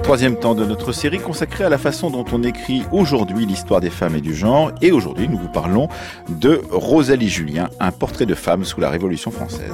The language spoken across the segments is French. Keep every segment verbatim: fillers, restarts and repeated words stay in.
troisième temps de notre série consacrée à la façon dont on écrit aujourd'hui l'histoire des femmes et du genre. Et aujourd'hui, nous vous parlons de Rosalie Julien, un portrait de femme sous la Révolution française.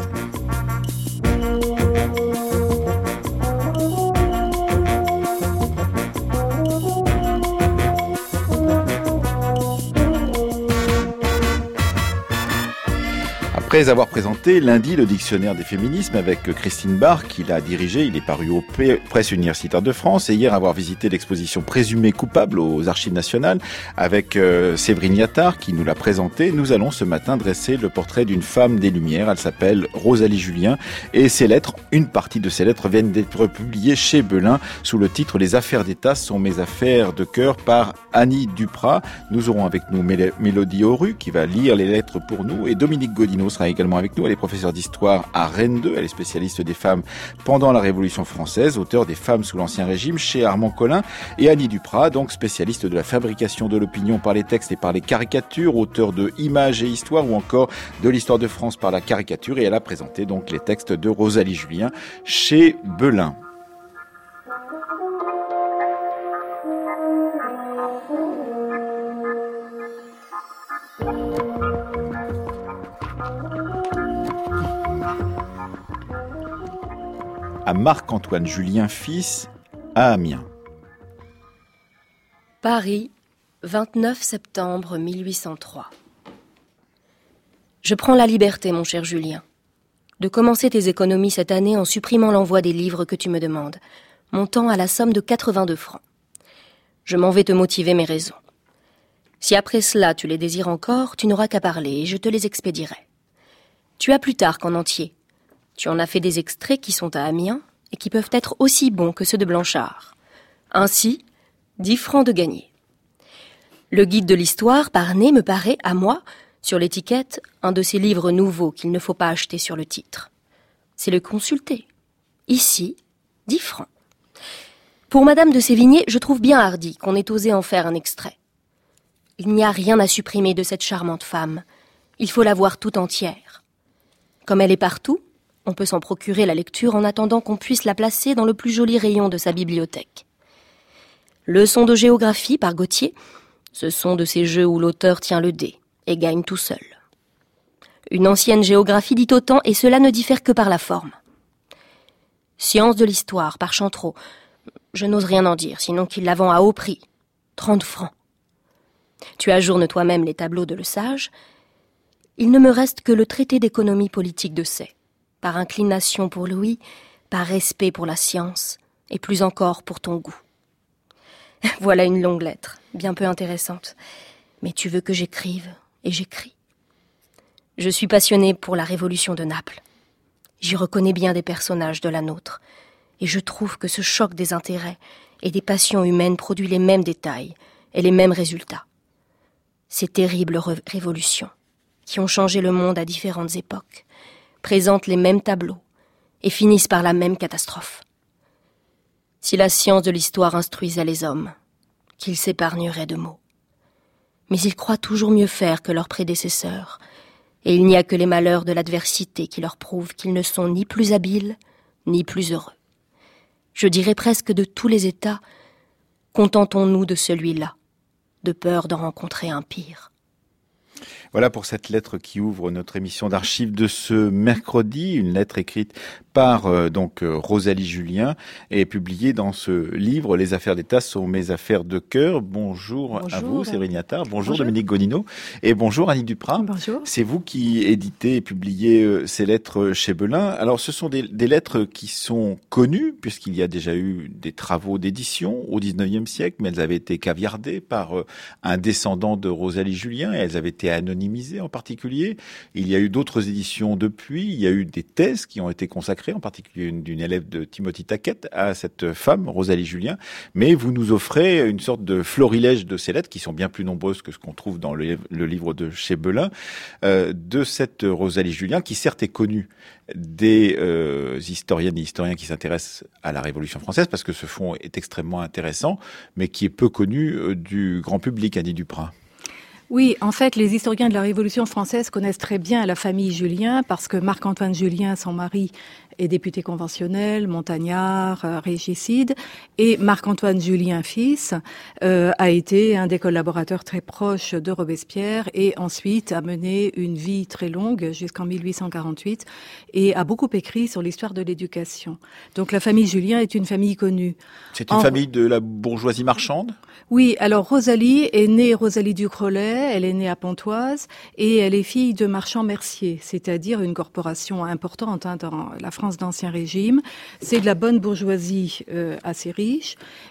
Après avoir présenté lundi le dictionnaire des féminismes avec Christine Barr, qui l'a dirigé, il est paru aux Presses universitaires de France, et hier avoir visité l'exposition présumée coupable aux Archives nationales avec euh, Séverine Yattard, qui nous l'a présenté, nous allons ce matin dresser le portrait d'une femme des Lumières. Elle s'appelle Rosalie Julien, et ses lettres, une partie de ses lettres viennent d'être publiées chez Belin sous le titre « Les affaires d'État sont mes affaires de cœur » par Annie Duprat. Nous aurons avec nous Mél- Mélodie Auru, qui va lire les lettres pour nous, et Dominique Godino sera également avec nous. Elle est professeure d'histoire à Rennes deux. Elle est spécialiste des femmes pendant la Révolution française, auteure des femmes sous l'Ancien Régime chez Armand Collin. Et Annie Duprat, donc spécialiste de la fabrication de l'opinion par les textes et par les caricatures, auteure de Images et Histoire ou encore de l'Histoire de France par la caricature. Et elle a présenté donc les textes de Rosalie Julien chez Belin. À Marc-Antoine Julien, fils, à Amiens. Paris, vingt-neuf septembre mille huit cent trois. Je prends la liberté, mon cher Julien, de commencer tes économies cette année en supprimant l'envoi des livres que tu me demandes, montant à la somme de quatre-vingt-deux francs. Je m'en vais te motiver mes raisons. Si après cela tu les désires encore, tu n'auras qu'à parler et je te les expédierai. Tu as Plutarque en entier. Tu en as fait des extraits qui sont à Amiens et qui peuvent être aussi bons que ceux de Blanchard. Ainsi, dix francs de gagné. Le guide de l'histoire par Ney me paraît, à moi, sur l'étiquette, un de ces livres nouveaux qu'il ne faut pas acheter sur le titre. C'est le consulter. Ici, dix francs. Pour Madame de Sévigné, je trouve bien hardi qu'on ait osé en faire un extrait. Il n'y a rien à supprimer de cette charmante femme. Il faut la voir tout entière. Comme elle est partout, on peut s'en procurer la lecture en attendant qu'on puisse la placer dans le plus joli rayon de sa bibliothèque. Leçon de géographie par Gautier, ce sont de ces jeux où l'auteur tient le dé et gagne tout seul. Une ancienne géographie dit autant et cela ne diffère que par la forme. Science de l'histoire par Chantreau, je n'ose rien en dire, sinon qu'il la vend à haut prix, trente francs. Tu ajournes toi-même les tableaux de Le Sage. Il ne me reste que le traité d'économie politique de Say. Par inclination pour Louis, par respect pour la science, et plus encore pour ton goût. Voilà une longue lettre, bien peu intéressante. Mais tu veux que j'écrive, et j'écris. Je suis passionnée pour la Révolution de Naples. J'y reconnais bien des personnages de la nôtre, et je trouve que ce choc des intérêts et des passions humaines produit les mêmes détails et les mêmes résultats. Ces terribles ré- révolutions, qui ont changé le monde à différentes époques, présentent les mêmes tableaux et finissent par la même catastrophe. Si la science de l'histoire instruisait les hommes, qu'ils s'épargneraient de mots. Mais ils croient toujours mieux faire que leurs prédécesseurs, et il n'y a que les malheurs de l'adversité qui leur prouvent qu'ils ne sont ni plus habiles, ni plus heureux. Je dirais presque de tous les états, contentons-nous de celui-là, de peur d'en rencontrer un pire. Voilà pour cette lettre qui ouvre notre émission d'archives de ce mercredi, une lettre écrite par euh, donc euh, Rosalie Julien et publiée dans ce livre « Les affaires d'État sont mes affaires de cœur ». Bonjour, bonjour à vous, Séverine Yattard. Bonjour, bonjour Dominique Godino. Et bonjour Annie Duprat. Bonjour. C'est vous qui éditez et publiez euh, ces lettres chez Belin. Alors ce sont des, des lettres qui sont connues puisqu'il y a déjà eu des travaux d'édition au dix-neuvième siècle, mais elles avaient été caviardées par euh, un descendant de Rosalie Julien et elles avaient été anonymisées en particulier. Il y a eu d'autres éditions depuis. Il y a eu des thèses qui ont été consacrées, en particulier une d'une élève de Timothy Taquet, à cette femme, Rosalie Julien. Mais vous nous offrez une sorte de florilège de ces lettres, qui sont bien plus nombreuses que ce qu'on trouve dans le, le livre de chez Belin, euh, de cette Rosalie Julien, qui certes est connue des euh, historiennes et historiens qui s'intéressent à la Révolution française, parce que ce fonds est extrêmement intéressant, mais qui est peu connu euh, du grand public, Annie Duprat. Oui, en fait, les historiens de la Révolution française connaissent très bien la famille Julien parce que Marc-Antoine Julien, son mari, est député conventionnel, montagnard, euh, régicide. Et Marc-Antoine Julien, fils, euh, a été un des collaborateurs très proches de Robespierre et ensuite a mené une vie très longue jusqu'en mille huit cent quarante-huit et a beaucoup écrit sur l'histoire de l'éducation. Donc la famille Julien est une famille connue. C'est une en... famille de la bourgeoisie marchande ? Oui, alors Rosalie est née Rosalie Ducrollet, elle est née à Pontoise et elle est fille de marchands merciers, c'est-à-dire une corporation importante hein, dans la France d'Ancien Régime. C'est de la bonne bourgeoisie euh, assez riche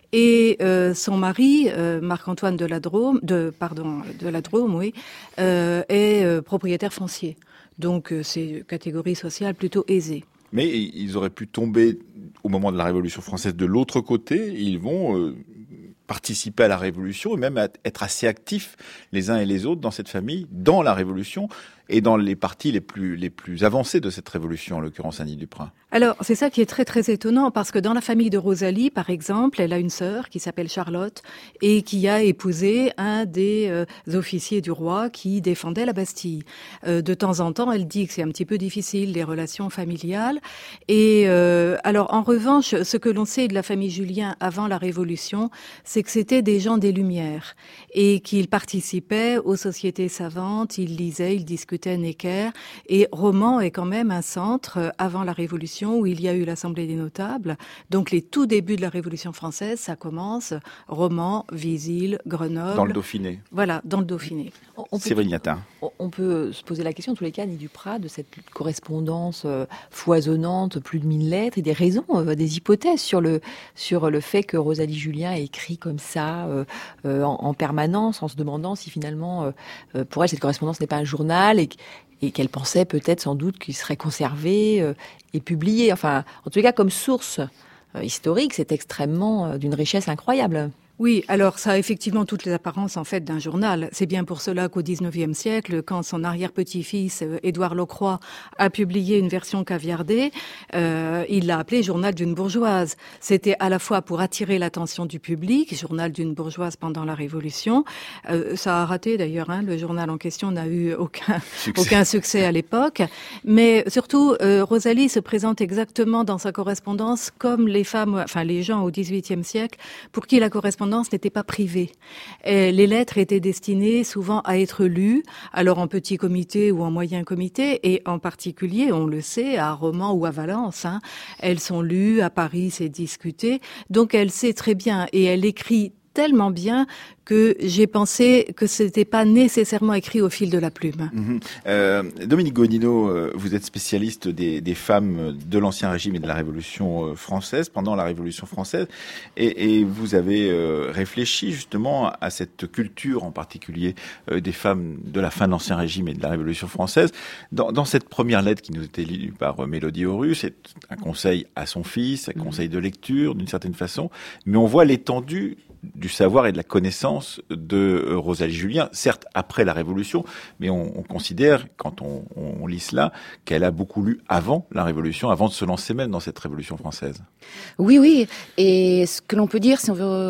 et euh, son mari, euh, Marc-Antoine de la Drôme, de pardon, de la Drôme, oui, euh, est euh, propriétaire foncier. Donc euh, c'est une catégorie sociale plutôt aisée. Mais ils auraient pu tomber au moment de la Révolution française de l'autre côté. Ils vont euh, participer à la Révolution et même être assez actifs les uns et les autres dans cette famille, dans la Révolution et dans les partis les plus les plus avancés de cette Révolution, en l'occurrence Annie Duprat. Alors, c'est ça qui est très très étonnant parce que dans la famille de Rosalie, par exemple, elle a une sœur qui s'appelle Charlotte et qui a épousé un des euh, officiers du roi qui défendait la Bastille. Euh, de temps en temps, elle dit que c'est un petit peu difficile les relations familiales. Et euh, alors, en revanche, ce que l'on sait de la famille Julien avant la Révolution, c'est que c'était des gens des Lumières et qu'ils participaient aux sociétés savantes, ils lisaient, ils discutaient Necker. Et Romans est quand même un centre avant la Révolution où il y a eu l'Assemblée des notables. Donc les tout débuts de la Révolution française, ça commence Romans, Visil, Grenoble. Dans le Dauphiné. Voilà, dans le Dauphiné. On peut, on peut se poser la question, en tous les cas, Annie Duprat, de cette correspondance foisonnante, plus de mille lettres, et des raisons, des hypothèses sur le, sur le fait que Rosalie Julien ait écrit comme ça euh, euh, en, en permanence, en se demandant si finalement, euh, pour elle, cette correspondance n'est pas un journal et, et qu'elle pensait peut-être sans doute qu'il serait conservé euh, et publié. Enfin, en tous les cas, comme source euh, historique, c'est extrêmement euh, d'une richesse incroyable. Oui, alors ça a effectivement toutes les apparences en fait d'un journal. C'est bien pour cela qu'au dix-neuvième siècle, quand son arrière-petit-fils Édouard Locroix a publié une version caviardée, euh, il l'a appelé Journal d'une bourgeoise. C'était à la fois pour attirer l'attention du public, Journal d'une bourgeoise pendant la Révolution. Euh, ça a raté d'ailleurs, hein, le journal en question n'a eu aucun succès, aucun succès à l'époque. Mais surtout, euh, Rosalie se présente exactement dans sa correspondance comme les femmes, enfin les gens au dix-huitième siècle, pour qui la correspondance n'était pas privée. Et les lettres étaient destinées souvent à être lues, alors en petit comité ou en moyen comité, et en particulier, on le sait, à Romans ou à Valence. Hein, elles sont lues, à Paris c'est discuté, donc elle sait très bien, et elle écrit tellement bien que j'ai pensé que c'était pas nécessairement écrit au fil de la plume. Mmh. Euh, Dominique Godino, euh, vous êtes spécialiste des, des femmes de l'Ancien Régime et de la Révolution française, pendant la Révolution française, et, et vous avez euh, réfléchi justement à cette culture, en particulier euh, des femmes de la fin de l'Ancien Régime et de la Révolution française. Dans, dans cette première lettre qui nous était lue par euh, Mélodie Horus, c'est un conseil à son fils, un conseil de lecture d'une certaine façon, mais on voit l'étendue du savoir et de la connaissance de Rosalie Julien, certes après la Révolution, mais on, on considère, quand on, on lit cela, qu'elle a beaucoup lu avant la Révolution, avant de se lancer même dans cette Révolution française. Oui, oui, et ce que l'on peut dire, si on veut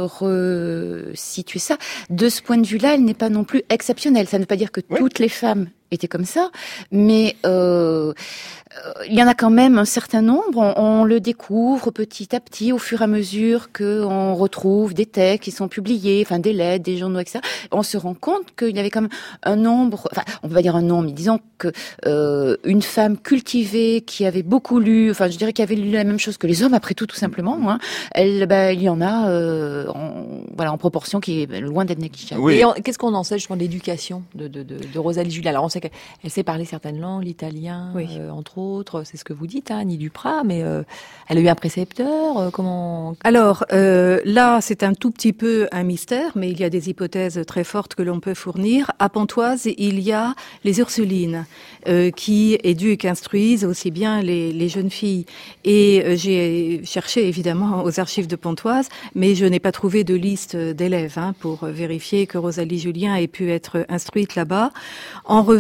resituer ça, de ce point de vue-là, elle n'est pas non plus exceptionnelle. Ça ne veut pas dire que oui. toutes les femmes étaient comme ça, mais euh, euh, il y en a quand même un certain nombre. On, on le découvre petit à petit au fur et à mesure qu'on retrouve des textes qui sont publiés, enfin des lettres, des journaux, et cetera. On se rend compte qu'il y avait quand même un nombre, enfin on peut pas dire un nombre, mais disons que euh, une femme cultivée qui avait beaucoup lu, enfin je dirais qui avait lu la même chose que les hommes, après tout, tout simplement, hein, elle, bah, il y en a, euh, en, voilà, en proportion qui est loin d'être négligeable. Oui. Et on, qu'est-ce qu'on en sait justement de l'éducation de, de, de, de Rosalie Julien? Alors on sait qu'elle sait parler certaines langues, l'italien, oui. euh, entre autres, c'est ce que vous dites, hein, Annie Duprat, mais euh, elle a eu un précepteur, euh, comment... Alors euh, là, c'est un tout petit peu un mystère, mais il y a des hypothèses très fortes que l'on peut fournir. À Pontoise, il y a les Ursulines, euh, qui éduquent, instruisent aussi bien les, les jeunes filles. Et euh, j'ai cherché évidemment aux archives de Pontoise, mais je n'ai pas trouvé de liste d'élèves hein, pour vérifier que Rosalie Julien ait pu être instruite là-bas. En revanche,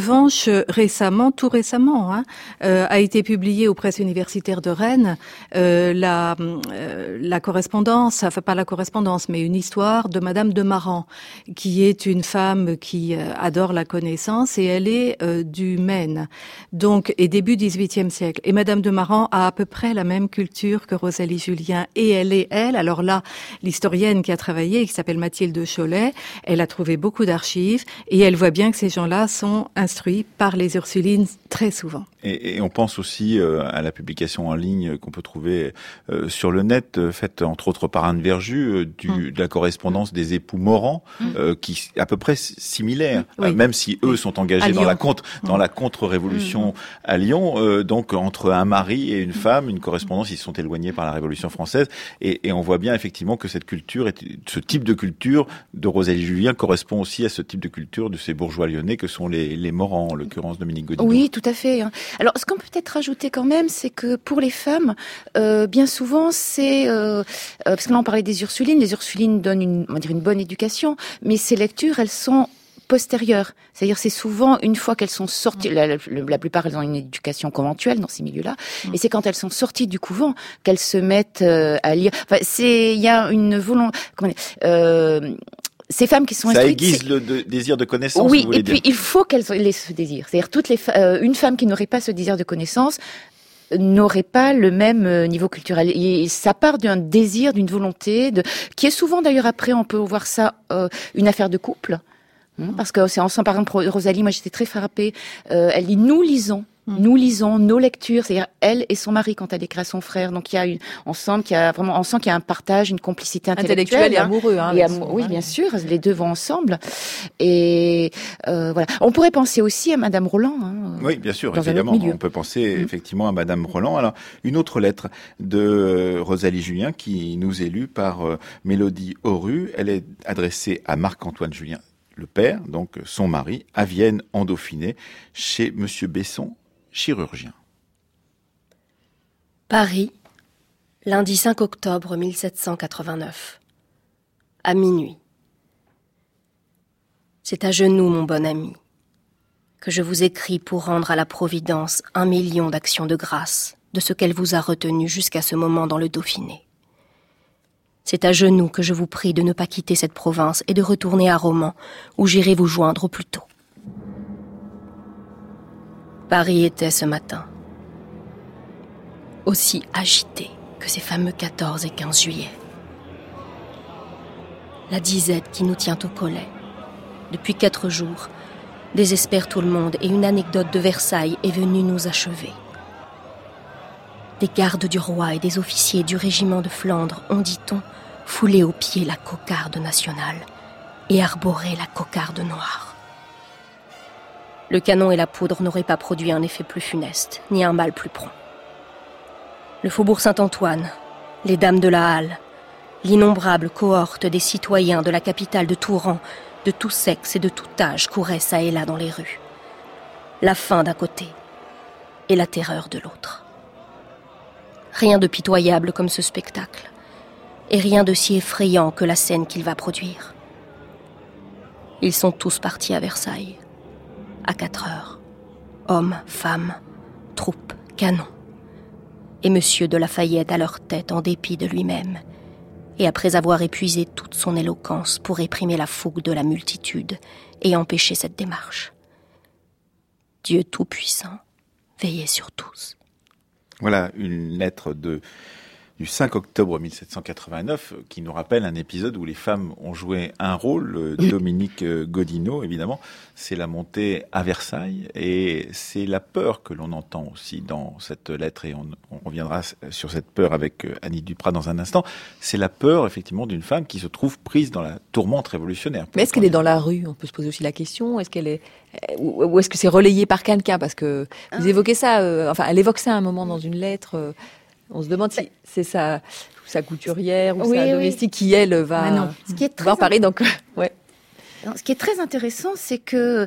revanche, récemment, tout récemment, hein, euh, a été publié aux presses universitaires de Rennes euh, la, euh, la correspondance, enfin pas la correspondance, mais une histoire de Madame de Marran, qui est une femme qui euh, adore la connaissance et elle est euh, du Maine, donc et début dix-huitième siècle. Et Madame de Marran a à peu près la même culture que Rosalie Julien et elle est elle. Alors là, l'historienne qui a travaillé, qui s'appelle Mathilde Cholet, elle a trouvé beaucoup d'archives et elle voit bien que ces gens-là sont instruits par les Ursulines très souvent. Et, et on pense aussi euh, à la publication en ligne qu'on peut trouver euh, sur le net, euh, faite entre autres par Anne Verju, euh, du, mmh. de la correspondance des époux Morand, mmh. euh, qui est à peu près similaire, oui. euh, même si eux sont engagés dans la contre dans mmh. la contre-révolution mmh. à Lyon. Euh, donc entre un mari et une femme, une correspondance, ils sont éloignés par la Révolution française, et, et on voit bien effectivement que cette culture, est, ce type de culture de Rosalie Julien correspond aussi à ce type de culture de ces bourgeois lyonnais que sont les, les Morand, en l'occurrence Dominique Godino. Oui, tout à fait. Alors, ce qu'on peut peut-être rajouter quand même, c'est que pour les femmes, euh, bien souvent, c'est euh, euh, parce que là on parlait des Ursulines. Les Ursulines donnent une, on va dire une bonne éducation, mais ces lectures, elles sont postérieures. C'est-à-dire, c'est souvent une fois qu'elles sont sorties. La, la, la plupart, elles ont une éducation conventuelle dans ces milieux-là, mmh. et c'est quand elles sont sorties du couvent qu'elles se mettent euh, à lire. Enfin, c'est, il y a une volonté. Comment dire, euh, ces femmes qui sont ça instruites, aiguise le de, désir de connaissance. Oui, vous voulez et puis dire. il faut qu'elles aient ce désir. C'est-à-dire toutes les fa- euh, une femme qui n'aurait pas ce désir de connaissance n'aurait pas le même niveau culturel. Et ça part d'un désir, d'une volonté, de qui est souvent d'ailleurs après on peut voir ça euh, une affaire de couple, hein, parce que c'est ensemble. Par exemple, Rosalie, moi j'étais très frappée. Euh, elle dit nous lisons. Nous lisons nos lectures, c'est-à-dire elle et son mari quand elle écrit à son frère. Donc il y a une ensemble, qu'il y a vraiment, on sent qu'il y a un partage, une complicité intellectuelle, intellectuel et amoureux. Hein, et amou- oui, bien sûr, les deux vont ensemble. Et euh, voilà. On pourrait penser aussi à Madame Roland. Hein, oui, bien sûr, évidemment. On peut penser mmh. effectivement à Madame Roland. Alors une autre lettre de Rosalie Julien qui nous est lue par euh, Mélodie Auru. Elle est adressée à Marc-Antoine Julien, le père, donc son mari, à Vienne en Dauphiné, chez Monsieur Besson, chirurgien. Paris, lundi cinq octobre mille sept cent quatre-vingt-neuf, à minuit. C'est à genoux, mon bon ami, que je vous écris pour rendre à la Providence un million d'actions de grâce de ce qu'elle vous a retenu jusqu'à ce moment dans le Dauphiné. C'est à genoux que je vous prie de ne pas quitter cette province et de retourner à Romans, où j'irai vous joindre au plus tôt. Paris était ce matin aussi agité que ces fameux quatorze et quinze juillet. La disette qui nous tient au collet, depuis quatre jours, désespère tout le monde et une anecdote de Versailles est venue nous achever. Des gardes du roi et des officiers du régiment de Flandre ont, dit-on, foulé aux pieds la cocarde nationale et arboré la cocarde noire. Le canon et la poudre n'auraient pas produit un effet plus funeste, ni un mal plus prompt. Le faubourg Saint-Antoine, les dames de la Halle, l'innombrable cohorte des citoyens de la capitale de tout rang, de tout sexe et de tout âge couraient çà et là dans les rues. La faim d'un côté et la terreur de l'autre. Rien de pitoyable comme ce spectacle, et rien de si effrayant que la scène qu'il va produire. Ils sont tous partis à Versailles. À quatre heures. Hommes, femmes, troupes, canons. Et Monsieur de Lafayette à leur tête en dépit de lui-même. Et après avoir épuisé toute son éloquence pour réprimer la fougue de la multitude et empêcher cette démarche. Dieu Tout-Puissant, veillez sur tous. Voilà une lettre de... du cinq octobre mille sept cent quatre-vingt-neuf, qui nous rappelle un épisode où les femmes ont joué un rôle. Dominique Godino, évidemment, c'est la montée à Versailles, et c'est la peur que l'on entend aussi dans cette lettre, et on, on reviendra sur cette peur avec Annie Duprat dans un instant. C'est la peur, effectivement, d'une femme qui se trouve prise dans la tourmente révolutionnaire. Mais est-ce qu'elle est dans la rue ? On peut se poser aussi la question. Est-ce qu'elle est, ou est-ce que c'est relayé par quelqu'un ? Parce que vous évoquez ça, euh, enfin, elle évoque ça à un moment dans une lettre. Euh, On se demande si c'est sa, sa couturière ou oui, sa domestique oui. qui, elle, va, ah non. Ce qui est très va en parler. Donc, ouais. Ce qui est très intéressant, c'est que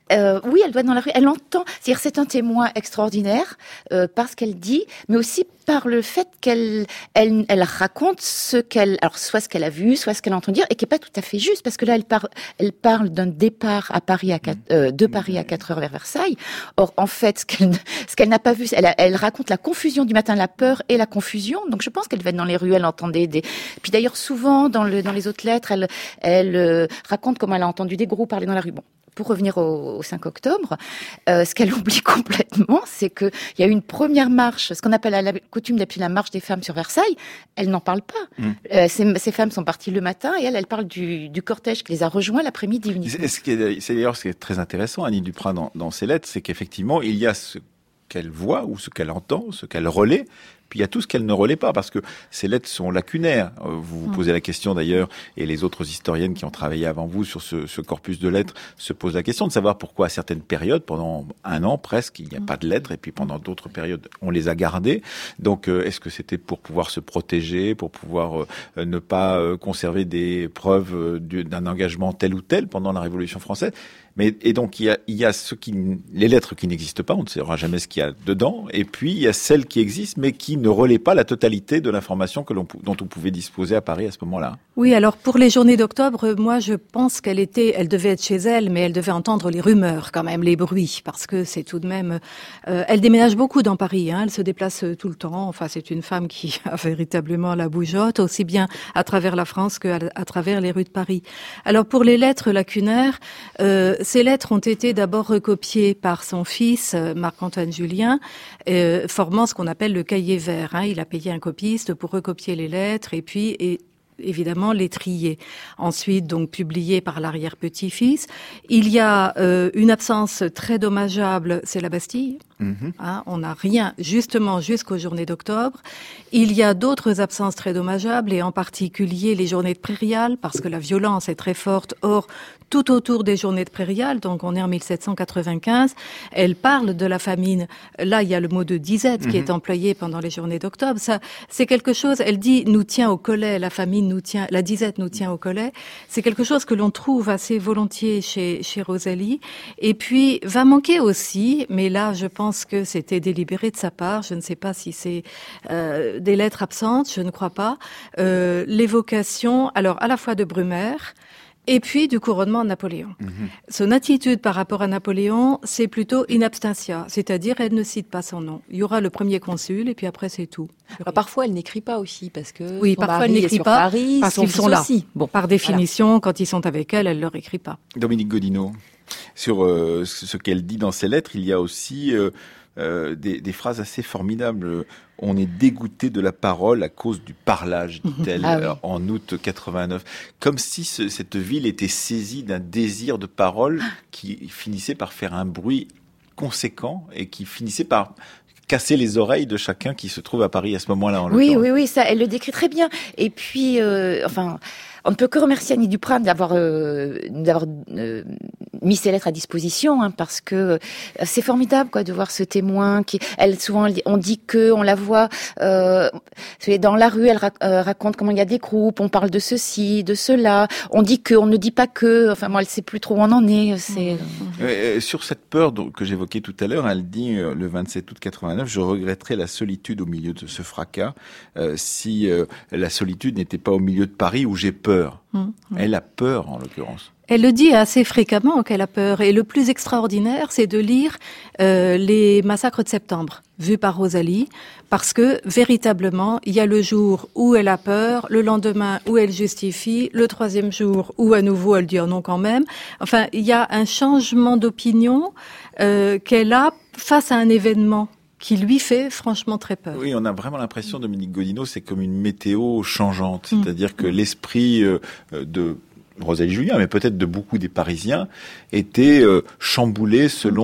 Euh, oui, elle doit être dans la rue. Elle entend. C'est-à-dire, c'est un témoin extraordinaire euh, par ce qu'elle dit, mais aussi par le fait qu'elle, elle, elle raconte ce qu'elle, alors soit ce qu'elle a vu, soit ce qu'elle entend dire, et qui est pas tout à fait juste, parce que là, elle parle, elle parle d'un départ à Paris à quatre, euh, de Paris à quatre heures vers Versailles. Or, en fait, ce qu'elle, ce qu'elle n'a pas vu, elle, a, elle raconte la confusion du matin, la peur et la confusion. Donc, je pense qu'elle devait être dans les rues, elle entendait des. Puis d'ailleurs, souvent dans le, dans les autres lettres, elle, elle euh, raconte comment elle a entendu des gros parler dans la rue. Bon. Pour revenir au, au cinq octobre, euh, ce qu'elle oublie complètement, c'est qu'il y a eu une première marche, ce qu'on appelle à la coutume d'appeler la marche des femmes sur Versailles. Elle n'en parle pas. Mmh. Euh, ces, ces femmes sont parties le matin et elle, elle parle du, du cortège qui les a rejoints l'après-midi uniquement. C'est, ce qui est, c'est d'ailleurs ce qui est très intéressant, Annie Duprat, dans, dans ses lettres, c'est qu'effectivement, il y a ce qu'elle voit ou ce qu'elle entend, ce qu'elle relaie, puis il y a tout ce qu'elle ne relaie pas, parce que ces lettres sont lacunaires. Vous vous posez la question d'ailleurs, et les autres historiennes qui ont travaillé avant vous sur ce, ce corpus de lettres se posent la question de savoir pourquoi à certaines périodes, pendant un an presque, il n'y a pas de lettres, et puis pendant d'autres périodes, on les a gardées. Donc, euh, est-ce que c'était pour pouvoir se protéger, pour pouvoir euh, ne pas euh, conserver des preuves euh, d'un engagement tel ou tel pendant la Révolution française? Mais, et donc, il y a, il y a ce qui, les lettres qui n'existent pas, on ne saura jamais ce qu'il y a dedans, et puis il y a celles qui existent, mais qui ne relaient pas la totalité de l'information que l'on, dont on pouvait disposer à Paris à ce moment-là. Oui, alors pour les journées d'octobre, moi je pense qu'elle était, elle devait être chez elle, mais elle devait entendre les rumeurs quand même, les bruits, parce que c'est tout de même, euh, elle déménage beaucoup dans Paris, hein, elle se déplace tout le temps, enfin c'est une femme qui a véritablement la bougeotte, aussi bien à travers la France qu'à à travers les rues de Paris. Alors pour les lettres lacunaires, euh, ces lettres ont été d'abord recopiées par son fils, Marc-Antoine Julien, euh, formant ce qu'on appelle le cahier vert. Hein. Il a payé un copiste pour recopier les lettres et puis et, évidemment les trier. Ensuite, donc publié par l'arrière-petit-fils. Il y a euh, une absence très dommageable, c'est la Bastille. Mmh. Hein, on n'a rien, justement, jusqu'aux journées d'octobre. Il y a d'autres absences très dommageables, et en particulier les journées de prairiales, parce que la violence est très forte. Or, tout autour des journées de prairiales, donc on est en mille sept cent quatre-vingt-quinze, elle parle de la famine. Là, il y a le mot de disette mmh. qui est employé pendant les journées d'octobre. Ça, c'est quelque chose, elle dit, nous tient au collet, la famine nous tient, la disette nous tient au collet. C'est quelque chose que l'on trouve assez volontiers chez, chez Rosalie. Et puis, va manquer aussi, mais là, je pense Je pense que c'était délibéré de sa part. Je ne sais pas si c'est euh, des lettres absentes, je ne crois pas. Euh, l'évocation, alors à la fois de Brumaire et puis du couronnement de Napoléon. Mmh. Son attitude par rapport à Napoléon, c'est plutôt in absentia, c'est-à-dire elle ne cite pas son nom. Il y aura le premier consul et puis après c'est tout. Alors, parfois elle n'écrit pas aussi parce que oui, son parfois mari elle n'écrit est sur pas Paris, parce qu'ils sont là. Aussi. Bon, par définition, voilà. Quand ils sont avec elle, elle leur écrit pas. Dominique Godino, sur euh, ce qu'elle dit dans ses lettres, il y a aussi euh, euh, des, des phrases assez formidables. On est dégoûté de la parole à cause du parlage, dit-elle, ah oui. en août quatre-vingt-neuf. Comme si ce, cette ville était saisie d'un désir de parole qui finissait par faire un bruit conséquent et qui finissait par casser les oreilles de chacun qui se trouve à Paris à ce moment-là. En oui, oui, oui, ça, elle le décrit très bien. Et puis, euh, enfin... On ne peut que remercier Annie Duprat d'avoir euh, d'avoir euh, mis ses lettres à disposition, hein, parce que euh, c'est formidable, quoi, de voir ce témoin qui, elle, souvent, on dit que, on la voit euh, dans la rue, elle ra- euh, raconte comment il y a des groupes, on parle de ceci, de cela, on dit que, on ne dit pas que, enfin, moi, elle sait plus trop où on en est. C'est mmh. euh, sur cette peur donc, que j'évoquais tout à l'heure, elle dit euh, le vingt-sept août quatre-vingt-neuf, je regretterais la solitude au milieu de ce fracas euh, si euh, la solitude n'était pas au milieu de Paris où j'ai peur. Mmh, mmh. Elle a peur, en l'occurrence. Elle le dit assez fréquemment qu'elle a peur. Et le plus extraordinaire, c'est de lire euh, les massacres de septembre, vus par Rosalie, parce que, véritablement, il y a le jour où elle a peur, le lendemain où elle justifie, le troisième jour où, à nouveau, elle dit oh non quand même. Enfin, il y a un changement d'opinion euh, qu'elle a face à un événement qui lui fait franchement très peur. Oui, on a vraiment l'impression, Dominique Godino, c'est comme une météo changeante. Mmh. C'est-à-dire que l'esprit euh, de Rosalie Julien, mais peut-être de beaucoup des Parisiens, était euh, chamboulé selon ce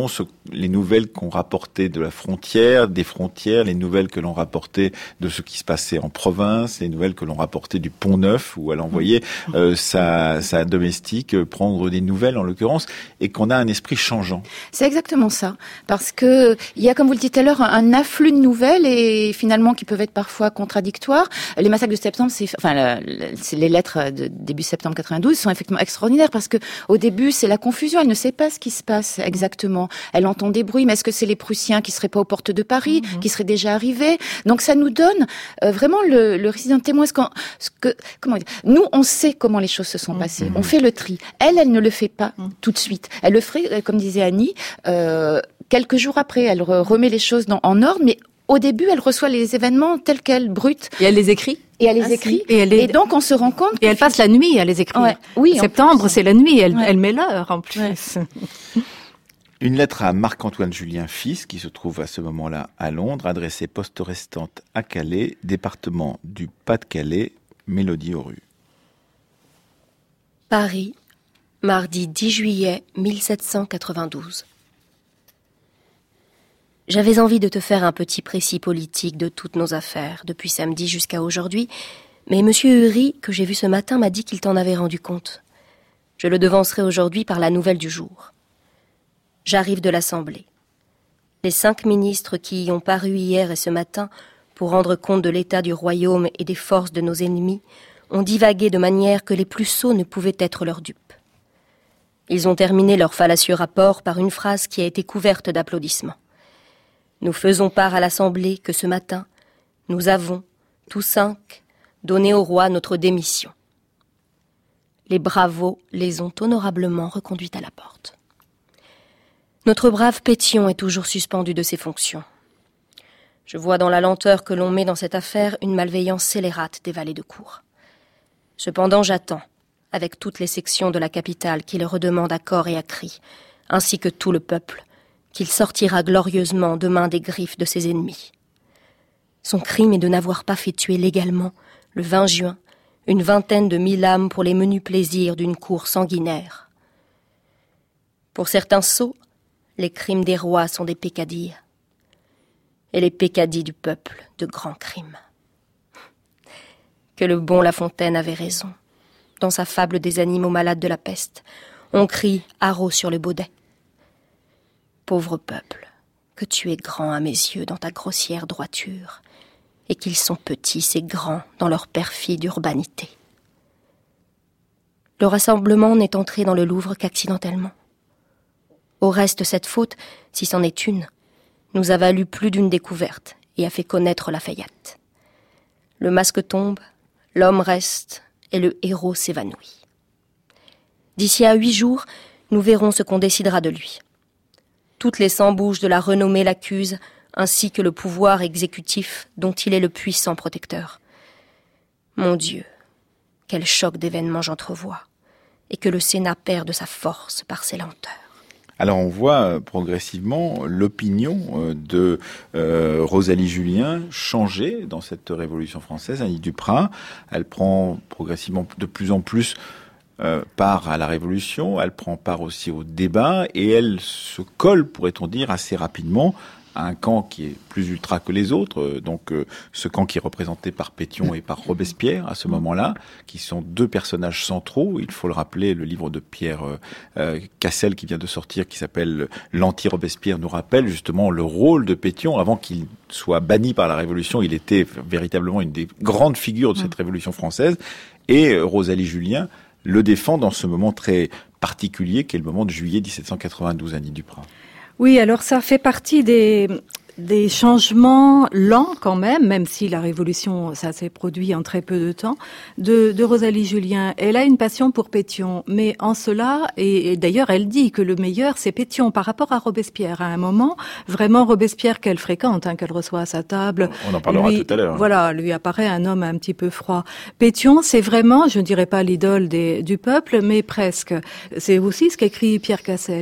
les nouvelles qu'on rapportait de la frontière, des frontières, les nouvelles que l'on rapportait de ce qui se passait en province, les nouvelles que l'on rapportait du Pont-Neuf, où elle envoyait euh, sa, sa domestique prendre des nouvelles, en l'occurrence, et qu'on a un esprit changeant. C'est exactement ça. Parce que il y a, comme vous le dites tout à l'heure, un afflux de nouvelles et finalement qui peuvent être parfois contradictoires. Les massacres de septembre, c'est, enfin, la, la, c'est les lettres de début septembre quatre-vingt-douze sont effectivement extraordinaires parce que au début, c'est la confusion. Elle ne sait pas ce qui se passe exactement. Elle entend des bruits, mais est-ce que c'est les Prussiens qui seraient pas aux portes de Paris, mmh. qui seraient déjà arrivés? Donc ça nous donne euh, vraiment le, le récit d'un témoin. Ce, ce que, comment dire, nous, on sait comment les choses se sont passées. Mmh. On fait le tri. Elle, elle ne le fait pas mmh. tout de suite. Elle le ferait, comme disait Annie, euh, quelques jours après. Elle remet les choses dans, en ordre, mais au début, elle reçoit les événements tels quels, bruts. Et elle les écrit. Et elle les ah, écrit. Si. Et, elle est... et donc, on se rend compte. Et elle passe la nuit à les écrire. Ouais. Oui. Septembre, c'est la nuit. Elle, ouais. elle met l'heure, en plus. Ouais. Une lettre à Marc-Antoine Julien fils, qui se trouve à ce moment-là à Londres, adressée poste restante à Calais, département du Pas-de-Calais, Mélodie Auru. Paris, mardi dix juillet mille sept cent quatre-vingt-douze. J'avais envie de te faire un petit précis politique de toutes nos affaires, depuis samedi jusqu'à aujourd'hui, mais monsieur Uri, que j'ai vu ce matin, m'a dit qu'il t'en avait rendu compte. Je le devancerai aujourd'hui par la nouvelle du jour. J'arrive de l'Assemblée. Les cinq ministres qui y ont paru hier et ce matin pour rendre compte de l'état du royaume et des forces de nos ennemis ont divagué de manière que les plus sots ne pouvaient être leurs dupes. Ils ont terminé leur fallacieux rapport par une phrase qui a été couverte d'applaudissements. Nous faisons part à l'Assemblée que ce matin, nous avons, tous cinq, donné au roi notre démission. Les bravos les ont honorablement reconduites à la porte. Notre brave Pétion est toujours suspendu de ses fonctions. Je vois dans la lenteur que l'on met dans cette affaire une malveillance scélérate des valets de cour. Cependant, j'attends, avec toutes les sections de la capitale qui le redemandent à corps et à cri, ainsi que tout le peuple, qu'il sortira glorieusement demain des griffes de ses ennemis. Son crime est de n'avoir pas fait tuer légalement, le vingt juin, une vingtaine de mille âmes pour les menus plaisirs d'une cour sanguinaire. Pour certains sots, les crimes des rois sont des peccadilles, et les peccadilles du peuple de grands crimes. Que le bon La Fontaine avait raison. Dans sa fable des animaux malades de la peste, on crie « haro sur le baudet ». Pauvre peuple, que tu es grand à mes yeux dans ta grossière droiture, et qu'ils sont petits et grands dans leur perfide urbanité. Le rassemblement n'est entré dans le Louvre qu'accidentellement. Au reste, cette faute, si c'en est une, nous a valu plus d'une découverte et a fait connaître Lafayette. Le masque tombe, l'homme reste et le héros s'évanouit. D'ici à huit jours, nous verrons ce qu'on décidera de lui. Toutes les cent-bouches de la renommée l'accusent, ainsi que le pouvoir exécutif dont il est le puissant protecteur. Mon Dieu, quel choc d'événements j'entrevois, et que le Sénat perd de sa force par ses lenteurs. Alors on voit progressivement l'opinion de euh, Rosalie Julien changer dans cette Révolution française. Annie Duprat, elle prend progressivement de plus en plus euh, part à la Révolution, elle prend part aussi au débat et elle se colle, pourrait-on dire, assez rapidement à un camp qui est plus ultra que les autres, donc euh, ce camp qui est représenté par Pétion et par Robespierre à ce moment-là, qui sont deux personnages centraux. Il faut le rappeler, le livre de Pierre euh, euh, Cassel qui vient de sortir, qui s'appelle L'anti-Robespierre, nous rappelle justement le rôle de Pétion. Avant qu'il soit banni par la Révolution, il était véritablement une des grandes figures de cette Révolution française, et euh, Rosalie Julien le défend dans ce moment très particulier qu'est le moment de juillet dix-sept cent quatre-vingt-douze, Annie Duprat. Oui, alors ça fait partie des, des changements lents quand même, même si la Révolution, ça s'est produit en très peu de temps, de, de Rosalie Julien. Elle a une passion pour Pétion, mais en cela, et, et d'ailleurs elle dit que le meilleur c'est Pétion par rapport à Robespierre. À un moment, vraiment Robespierre qu'elle fréquente, hein, qu'elle reçoit à sa table. On en parlera lui, tout à l'heure. Voilà, lui apparaît un homme un petit peu froid. Pétion, c'est vraiment, je ne dirais pas l'idole des, du peuple, mais presque. C'est aussi ce qu'écrit Pierre Cassel.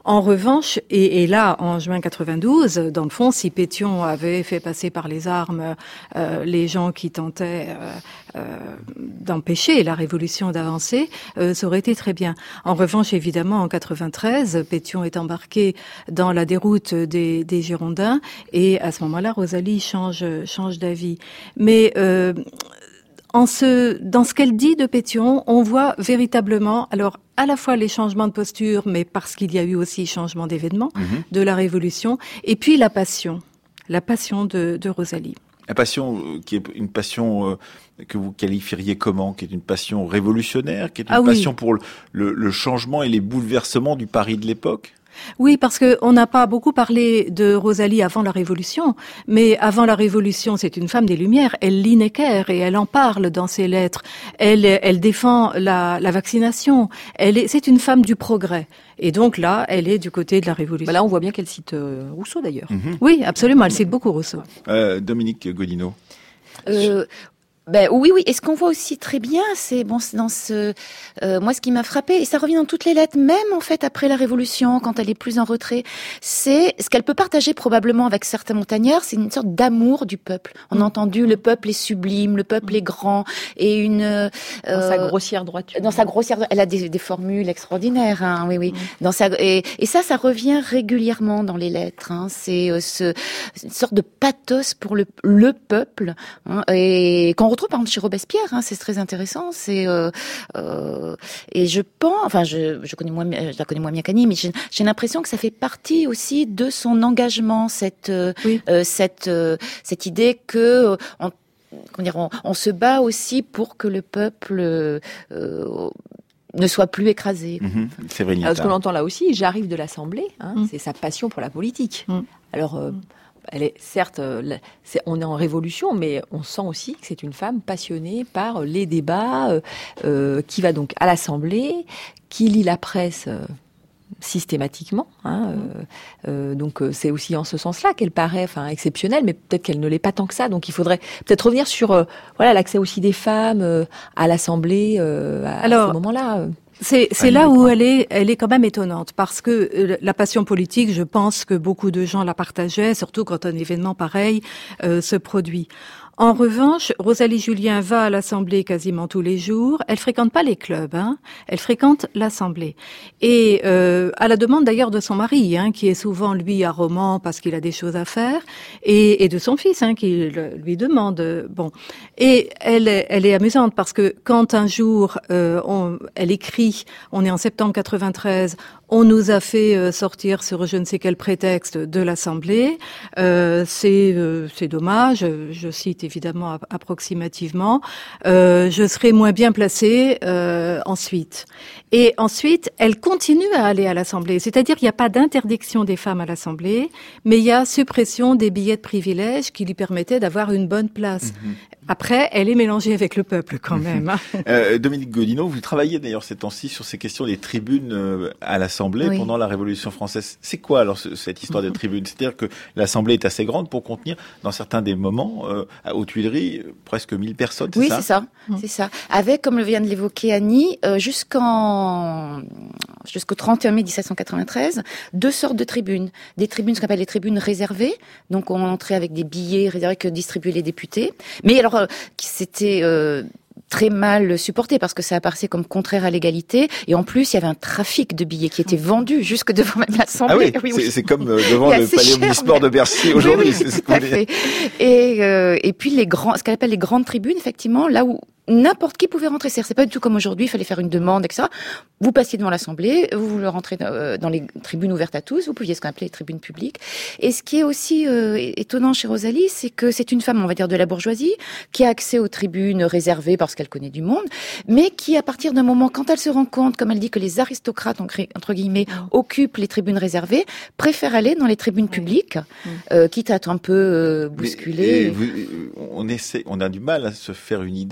En revanche, et, et là, en juin quatre-vingt-douze, dans le fond, si Pétion avait fait passer par les armes euh, les gens qui tentaient euh, euh, d'empêcher la révolution d'avancer, euh, ça aurait été très bien. En revanche, évidemment, en quatre-vingt-treize, Pétion est embarqué dans la déroute des, des Girondins, et à ce moment-là, Rosalie change, change d'avis. Mais euh, En ce, dans ce qu'elle dit de Pétion, on voit véritablement, alors à la fois les changements de posture, mais parce qu'il y a eu aussi changement d'événements mmh. de la Révolution, et puis la passion, la passion de, de Rosalie. La passion euh, qui est une passion euh, que vous qualifieriez comment? Qui est une passion révolutionnaire, qui est une ah, passion oui. pour le, le, le changement et les bouleversements du Paris de l'époque? Oui, parce que on n'a pas beaucoup parlé de Rosalie avant la Révolution, mais avant la Révolution, c'est une femme des Lumières. Elle lit Necker et elle en parle dans ses lettres. Elle, elle défend la, la vaccination. Elle est, c'est une femme du progrès. Et donc là, elle est du côté de la Révolution. Bah là, on voit bien qu'elle cite euh, Rousseau d'ailleurs. Mm-hmm. Oui, absolument. Elle cite beaucoup Rousseau. Euh, Dominique Godino. Euh... Ben oui, oui. Et ce qu'on voit aussi très bien, c'est bon, c'est dans ce, euh, moi, ce qui m'a frappé, et ça revient dans toutes les lettres, même en fait après la Révolution, quand elle est plus en retrait, c'est ce qu'elle peut partager probablement avec certains montagnards, c'est une sorte d'amour du peuple. On mmh. a entendu le peuple est sublime, le peuple mmh. est grand, et une euh, dans sa grossière droiture. Dans sa grossière, elle a des, des formules extraordinaires, hein, oui, oui. Mmh. Dans sa et, et ça, ça revient régulièrement dans les lettres. Hein, c'est euh, ce une sorte de pathos pour le le peuple, hein, et qu'on retrouve par exemple chez Robespierre, hein, c'est très intéressant. C'est euh, euh, et je pense, enfin, je, je connais moins, je la connais moins bien qu'Annie, mais j'ai, j'ai l'impression que ça fait partie aussi de son engagement, cette euh, oui. euh, cette euh, cette idée que on, comment dire, on, on se bat aussi pour que le peuple euh, ne soit plus écrasé. Mmh, c'est vrai. Alors, ce qu'on entend là aussi, j'arrive de l'Assemblée, hein, mmh. c'est sa passion pour la politique. Mmh. Alors. Euh, Elle est certes, c'est, on est en révolution, mais on sent aussi que c'est une femme passionnée par les débats, euh, euh, qui va donc à l'Assemblée, qui lit la presse euh, systématiquement. Hein, euh, euh, donc c'est aussi en ce sens-là qu'elle paraît, enfin, exceptionnelle, mais peut-être qu'elle ne l'est pas tant que ça. Donc il faudrait peut-être revenir sur, euh, voilà, l'accès aussi des femmes euh, à l'Assemblée euh, à, Alors, à ce moment-là. C'est, c'est là où elle est, elle est quand même étonnante, parce que euh, la passion politique, je pense que beaucoup de gens la partageaient, surtout quand un événement pareil euh, se produit. En revanche, Rosalie Julien va à l'Assemblée quasiment tous les jours. Elle fréquente pas les clubs, hein. Elle fréquente l'Assemblée. Et euh, à la demande d'ailleurs de son mari, hein, qui est souvent lui à Romans parce qu'il a des choses à faire, et, et de son fils, hein, qui le, lui demande. Bon, et elle, est, elle est amusante parce que quand un jour euh, on, elle écrit, on est en septembre quatre-vingt-treize. On nous a fait euh, sortir sur je ne sais quel prétexte de l'Assemblée. Euh, c'est, euh, c'est dommage. Je cite évidemment approximativement. Euh, je serai moins bien placée euh, ensuite. Et ensuite, elle continue à aller à l'Assemblée. C'est-à-dire qu'il n'y a pas d'interdiction des femmes à l'Assemblée, mais il y a suppression des billets de privilège qui lui permettaient d'avoir une bonne place. Mmh. Après, elle est mélangée avec le peuple quand même. Hein. euh, Dominique Godino, vous travaillez d'ailleurs ces temps-ci sur ces questions des tribunes euh, à l'Assemblée oui. pendant la Révolution française. C'est quoi alors ce, cette histoire des tribunes? C'est-à-dire que l'Assemblée est assez grande pour contenir, dans certains des moments, euh, aux Tuileries, presque mille personnes, c'est oui, ça? Oui, c'est ça. Mmh. C'est ça. Avec, comme le vient de l'évoquer Annie, euh, jusqu'en jusqu'au trente et un mai dix-sept cent quatre-vingt-treize, deux sortes de tribunes. Des tribunes, ce qu'on appelle les tribunes réservées, donc on entrait avec des billets réservés que distribuaient les députés. Mais alors, euh, c'était euh, très mal supporté parce que ça apparaissait comme contraire à l'égalité, et en plus il y avait un trafic de billets qui était vendu jusque devant même l'Assemblée. Ah oui, oui, oui. C'est, c'est comme euh, devant le palais omnisport de Bercy aujourd'hui. Oui, oui, c'est ce tout à fait. Et, euh, et puis les grands, ce qu'on appelle les grandes tribunes, effectivement, là où n'importe qui pouvait rentrer. C'est pas du tout comme aujourd'hui, il fallait faire une demande, et cetera. Vous passiez devant l'Assemblée, vous voulez rentrer dans les tribunes ouvertes à tous, vous pouviez ce qu'on appelait les tribunes publiques. Et ce qui est aussi euh, étonnant chez Rosalie, c'est que c'est une femme, on va dire, de la bourgeoisie, qui a accès aux tribunes réservées parce qu'elle connaît du monde, mais qui, à partir d'un moment, quand elle se rend compte, comme elle dit, que les aristocrates, entre guillemets, mmh. occupent les tribunes réservées, préfère aller dans les tribunes publiques, mmh. euh, quitte à être un peu euh, bousculée. Et, et vous, on essaie, on a du mal à se faire une idée de ce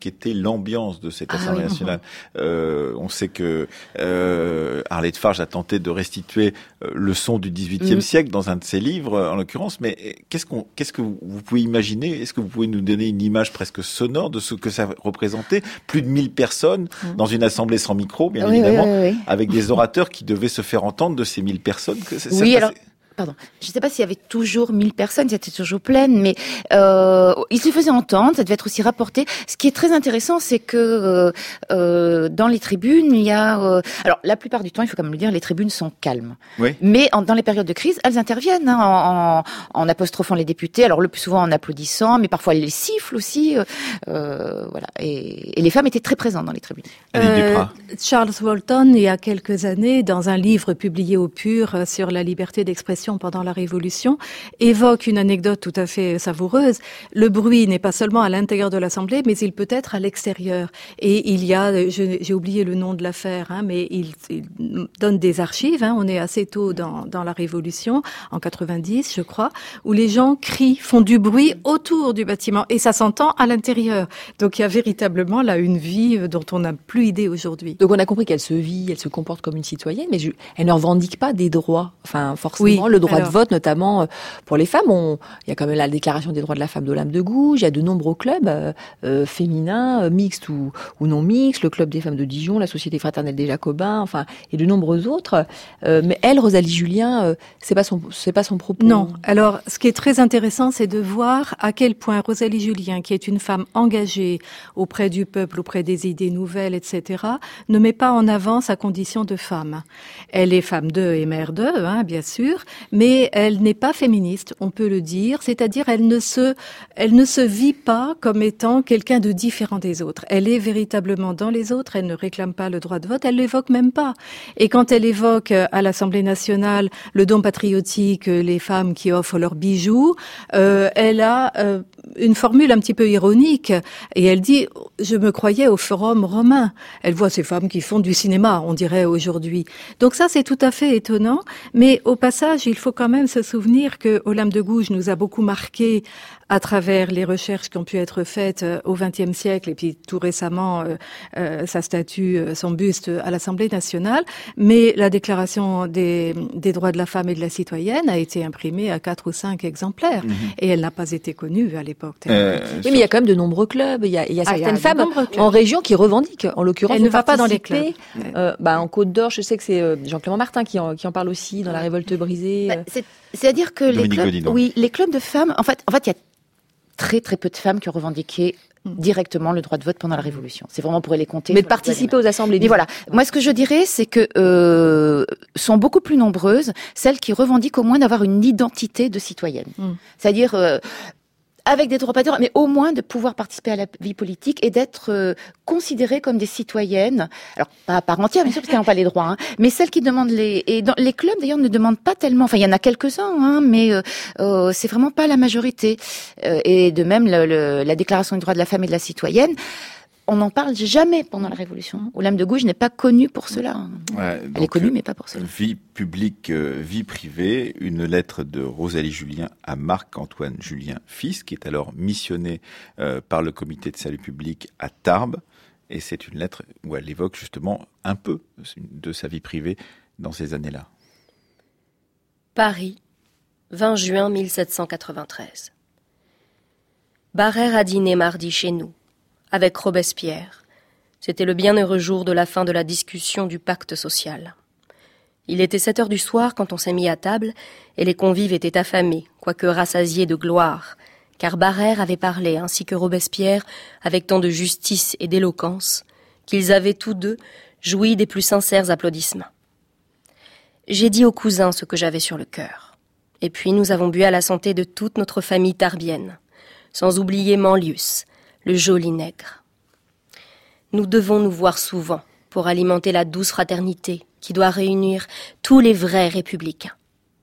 qu'était l'ambiance de cette Ah Assemblée oui. nationale. Euh, on sait que euh, Arlette Farge a tenté de restituer euh, le son du dix-huitième mmh. siècle dans un de ses livres, en l'occurrence. Mais qu'est-ce qu'on, qu'est-ce que vous pouvez imaginer? Est-ce que vous pouvez nous donner une image presque sonore de ce que ça représentait? Plus de mille personnes mmh. dans une assemblée sans micro, bien oui, évidemment, oui, oui, oui. avec des orateurs qui devaient se faire entendre de ces mille personnes. Que ça, oui, ça alors. Pardon. Je ne sais pas s'il y avait toujours mille personnes, c'était toujours plein, mais euh, il se faisait entendre, ça devait être aussi rapporté. Ce qui est très intéressant, c'est que euh, euh, dans les tribunes, il y a... Euh, alors, la plupart du temps, il faut quand même le dire, les tribunes sont calmes. Oui. Mais en, dans les périodes de crise, elles interviennent hein, en, en, en apostrophant les députés, alors le plus souvent en applaudissant, mais parfois elles les sifflent aussi. Euh, voilà. Et, et les femmes étaient très présentes dans les tribunes. Euh, Charles Walton, il y a quelques années, dans un livre publié au Pur sur la liberté d'expression pendant la Révolution, évoque une anecdote tout à fait savoureuse. Le bruit n'est pas seulement à l'intérieur de l'Assemblée, mais il peut être à l'extérieur. Et il y a, je, j'ai oublié le nom de l'affaire, hein, mais il, il donne des archives, hein, on est assez tôt dans, dans la Révolution, en quatre-vingt-dix, je crois, où les gens crient, font du bruit autour du bâtiment, et ça s'entend à l'intérieur. Donc il y a véritablement là une vie dont on n'a plus idée aujourd'hui. Donc on a compris qu'elle se vit, elle se comporte comme une citoyenne, mais je, elle ne revendique pas des droits, enfin forcément. Oui. Le droit Alors, de vote, notamment pour les femmes, on, il y a quand même la déclaration des droits de la femme d'Olympe de Gouges, il y a de nombreux clubs euh, euh, féminins, euh, mixtes ou, ou non mixtes, le club des femmes de Dijon, la Société fraternelle des Jacobins, enfin, et de nombreux autres. Euh, mais elle, Rosalie Julien, euh, c'est pas son, c'est pas son propos. Non. Alors, ce qui est très intéressant, c'est de voir à quel point Rosalie Julien, qui est une femme engagée auprès du peuple, auprès des idées nouvelles, et cetera, ne met pas en avant sa condition de femme. Elle est femme d'eux et mère d'eux, hein, bien sûr, mais elle n'est pas féministe, on peut le dire, c'est-à-dire elle ne se, elle ne se vit pas comme étant quelqu'un de différent des autres. Elle est véritablement dans les autres, elle ne réclame pas le droit de vote, elle l'évoque même pas. Et quand elle évoque à l'Assemblée nationale le don patriotique, les femmes qui offrent leurs bijoux, euh, elle a euh, une formule un petit peu ironique et elle dit « je me croyais au forum romain ». Elle voit ces femmes qui font du cinéma, on dirait aujourd'hui. Donc ça, c'est tout à fait étonnant, mais au passage, il faut quand même se souvenir que Olympe de Gouges nous a beaucoup marqué à travers les recherches qui ont pu être faites au vingtième siècle et puis tout récemment euh, euh, sa statue, son buste à l'Assemblée nationale. Mais la Déclaration des, des droits de la femme et de la citoyenne a été imprimée à quatre ou cinq exemplaires mmh. et elle n'a pas été connue à l'époque. Euh, oui, mais il y a quand même de nombreux clubs. Il y a, il y a certaines ah, il y a femmes en région qui revendiquent. En l'occurrence, elle ne va pas dans les clubs. Euh, bah, en Côte d'Or, je sais que c'est euh, Jean-Clément Martin qui en, qui en parle aussi dans La Révolte brisée. Bah, c'est, c'est-à-dire que les clubs, oui, les clubs de femmes, en fait, en fait, il y a très très peu de femmes qui ont revendiqué directement le droit de vote pendant la Révolution. C'est vraiment pour les compter. Mais de participer aux assemblées. Mais voilà. Moi, ce que je dirais, c'est que euh, sont beaucoup plus nombreuses celles qui revendiquent au moins d'avoir une identité de citoyenne. Mm. C'est-à-dire euh, avec des droits pas de droits, mais au moins de pouvoir participer à la vie politique et d'être euh, considérées comme des citoyennes. Alors, pas à part entière, bien sûr, parce qu'elles n'ont pas les droits, hein, mais celles qui demandent les... Et dans les clubs, d'ailleurs, ne demandent pas tellement... Enfin, il y en a quelques-uns, hein, mais euh, euh, c'est vraiment pas la majorité. Euh, et de même, le, le, la Déclaration des droits de la femme et de la citoyenne, on n'en parle jamais pendant la Révolution. Olympe de Gouges n'est pas connue pour cela. Ouais, Elle est connue, mais pas pour cela. Vie publique, euh, vie privée, une lettre de Rosalie Julien à Marc-Antoine Julien, fils, qui est alors missionné euh, par le comité de salut public à Tarbes. Et c'est une lettre où elle évoque justement un peu de sa vie privée dans ces années-là. Paris, vingt juin mille sept cent quatre-vingt-treize. Barère a dîné mardi chez nous, avec Robespierre. C'était le bienheureux jour de la fin de la discussion du pacte social. Il était sept heures du soir quand on s'est mis à table, et les convives étaient affamés, quoique rassasiés de gloire, car Barère avait parlé, ainsi que Robespierre, avec tant de justice et d'éloquence, qu'ils avaient tous deux joui des plus sincères applaudissements. J'ai dit aux cousins ce que j'avais sur le cœur, et puis nous avons bu à la santé de toute notre famille tarbienne, sans oublier Manlius, le joli nègre. Nous devons nous voir souvent pour alimenter la douce fraternité qui doit réunir tous les vrais républicains.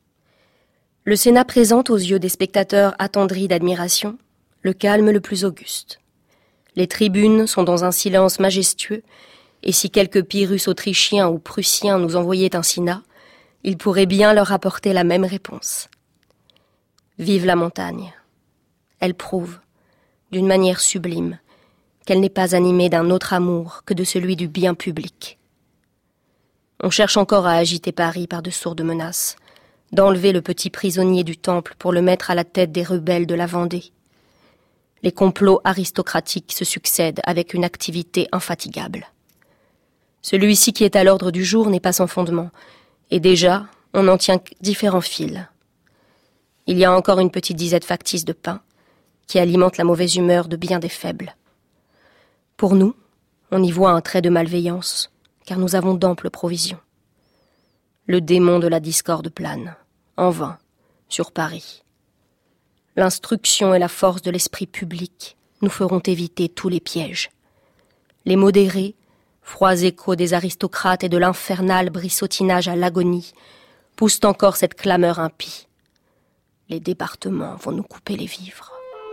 Le Sénat présente aux yeux des spectateurs attendris d'admiration le calme le plus auguste. Les tribunes sont dans un silence majestueux, et si quelques Pyrrhus autrichiens ou prussiens nous envoyaient un Cinna, ils pourraient bien leur apporter la même réponse. Vive la montagne. Elle prouve, d'une manière sublime, qu'elle n'est pas animée d'un autre amour que de celui du bien public. On cherche encore à agiter Paris par de sourdes menaces, d'enlever le petit prisonnier du Temple pour le mettre à la tête des rebelles de la Vendée. Les complots aristocratiques se succèdent avec une activité infatigable. Celui-ci qui est à l'ordre du jour n'est pas sans fondement, et déjà, on en tient différents fils. Il y a encore une petite disette factice de pain, qui alimente la mauvaise humeur de bien des faibles. Pour nous, on y voit un trait de malveillance, car nous avons d'amples provisions. Le démon de la discorde plane, en vain, sur Paris. L'instruction et la force de l'esprit public nous feront éviter tous les pièges. Les modérés, froids échos des aristocrates et de l'infernal brissottinage à l'agonie, poussent encore cette clameur impie. Les départements vont nous couper les vivres.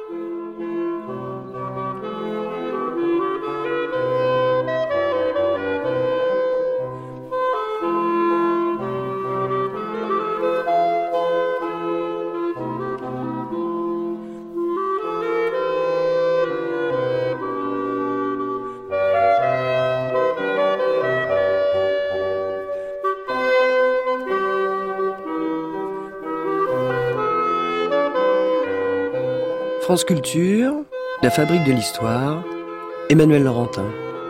France Culture, la Fabrique de l'Histoire, Emmanuel Laurentin.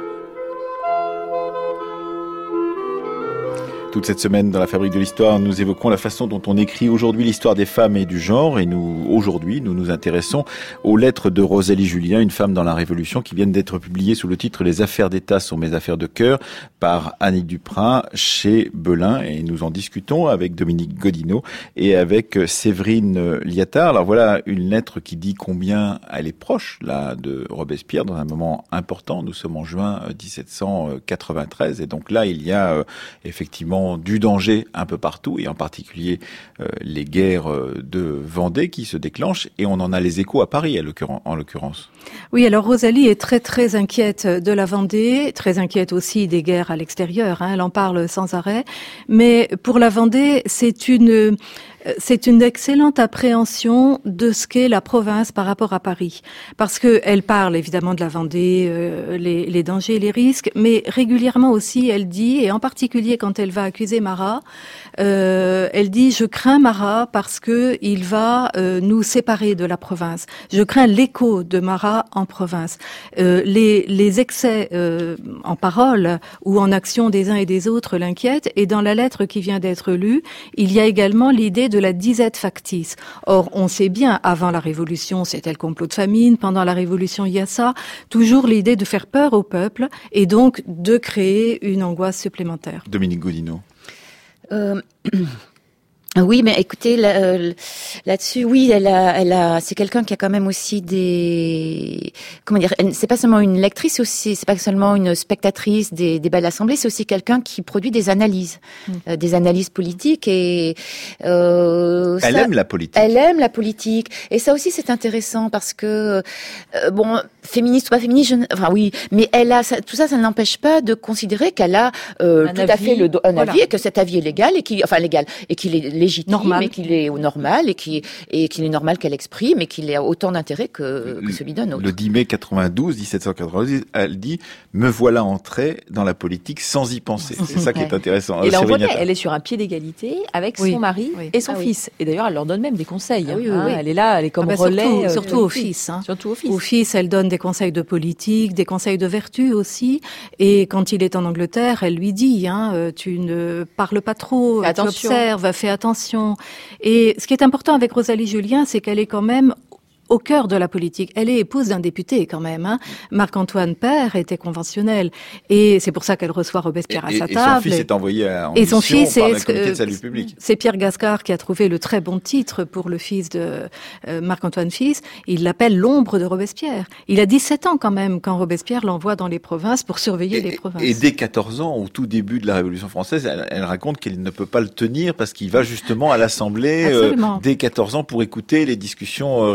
Toute cette semaine, dans la Fabrique de l'Histoire, nous évoquons la façon dont on écrit aujourd'hui l'histoire des femmes et du genre. Et nous, aujourd'hui, nous nous intéressons aux lettres de Rosalie Julien, une femme dans la Révolution, qui viennent d'être publiées sous le titre « Les affaires d'État sont mes affaires de cœur » par Annie Duprin chez Belin. Et nous en discutons avec Dominique Godineau et avec Séverine Liattard. Alors voilà une lettre qui dit combien elle est proche là de Robespierre dans un moment important. Nous sommes en juin dix-sept cent quatre-vingt-treize et donc là, il y a euh, effectivement du danger un peu partout, et en particulier euh, les guerres de Vendée qui se déclenchent, et on en a les échos à Paris en l'occurrence. Oui, alors Rosalie est très très inquiète de la Vendée, très inquiète aussi des guerres à l'extérieur, hein, elle en parle sans arrêt, mais pour la Vendée, c'est une... C'est une excellente appréhension de ce qu'est la province par rapport à Paris. Parce que elle parle évidemment de la Vendée, euh, les, les dangers, les risques, mais régulièrement aussi elle dit, et en particulier quand elle va accuser Marat, euh, elle dit « Je crains Marat parce que il va euh, nous séparer de la province. Je crains l'écho de Marat en province. Euh, les, les excès euh, en parole ou en action des uns et des autres l'inquiètent. Et dans la lettre qui vient d'être lue, il y a également l'idée de la disette factice. Or, on sait bien, avant la Révolution, c'était le complot de famine. Pendant la Révolution, il y a ça. Toujours l'idée de faire peur au peuple et donc de créer une angoisse supplémentaire. Dominique Godineau. Euh... Oui, mais écoutez, là, euh, là-dessus, oui, elle a, elle a, c'est quelqu'un qui a quand même aussi des, comment dire, elle, c'est pas seulement une lectrice aussi, c'est pas seulement une spectatrice des débats de l'Assemblée, c'est aussi quelqu'un qui produit des analyses, mmh. euh, des analyses politiques et. Euh, elle ça, aime la politique. Elle aime la politique, et ça aussi c'est intéressant parce que euh, bon, féministe ou pas féministe, je, enfin oui, mais elle a ça, tout ça, ça ne l'empêche pas de considérer qu'elle a euh, tout avis, à fait le, un voilà. avis et que cet avis est légal et qu'il, enfin légal et qu'il est légitime, normal. et qu'il est normal et qu'il et qu'il est normal qu'elle exprime et qu'il a autant d'intérêt que, que celui d'un autre. Le dix mai quatre-vingt-douze, dix-sept cent quatre-vingt-douze, elle dit « Me voilà entrée dans la politique sans y penser ». C'est ça qui est intéressant. Et là, on voit qu'elle est sur un pied d'égalité avec oui. son mari oui. et son ah, fils. Oui. Et d'ailleurs, elle leur donne même des conseils. Ah, oui, hein. oui, oui. Elle est là, elle est comme ah bah relais. Surtout, euh, surtout au fils. Hein. Surtout au fils. Au fils, elle donne des conseils de politique, des conseils de vertu aussi. Et quand il est en Angleterre, elle lui dit hein, euh, tu ne parles pas trop, tu observes, fais attention. Et ce qui est important avec Rosalie Julien, c'est qu'elle est quand même au cœur de la politique. Elle est épouse d'un député quand même. Hein. Marc-Antoine Père était conventionnel. Et c'est pour ça qu'elle reçoit Robespierre et, à sa et table. son fils est envoyé en et son fils par est, le comité de salut public. C'est Pierre Gascard qui a trouvé le très bon titre pour le fils de euh, Marc-Antoine Fils. Il l'appelle l'ombre de Robespierre. Il a dix-sept ans quand même quand Robespierre l'envoie dans les provinces pour surveiller et, les provinces. Et dès quatorze ans, au tout début de la Révolution française, elle, elle raconte qu'elle ne peut pas le tenir parce qu'il va justement à l'Assemblée euh, dès quatorze ans pour écouter les discussions euh, révolutionnaires.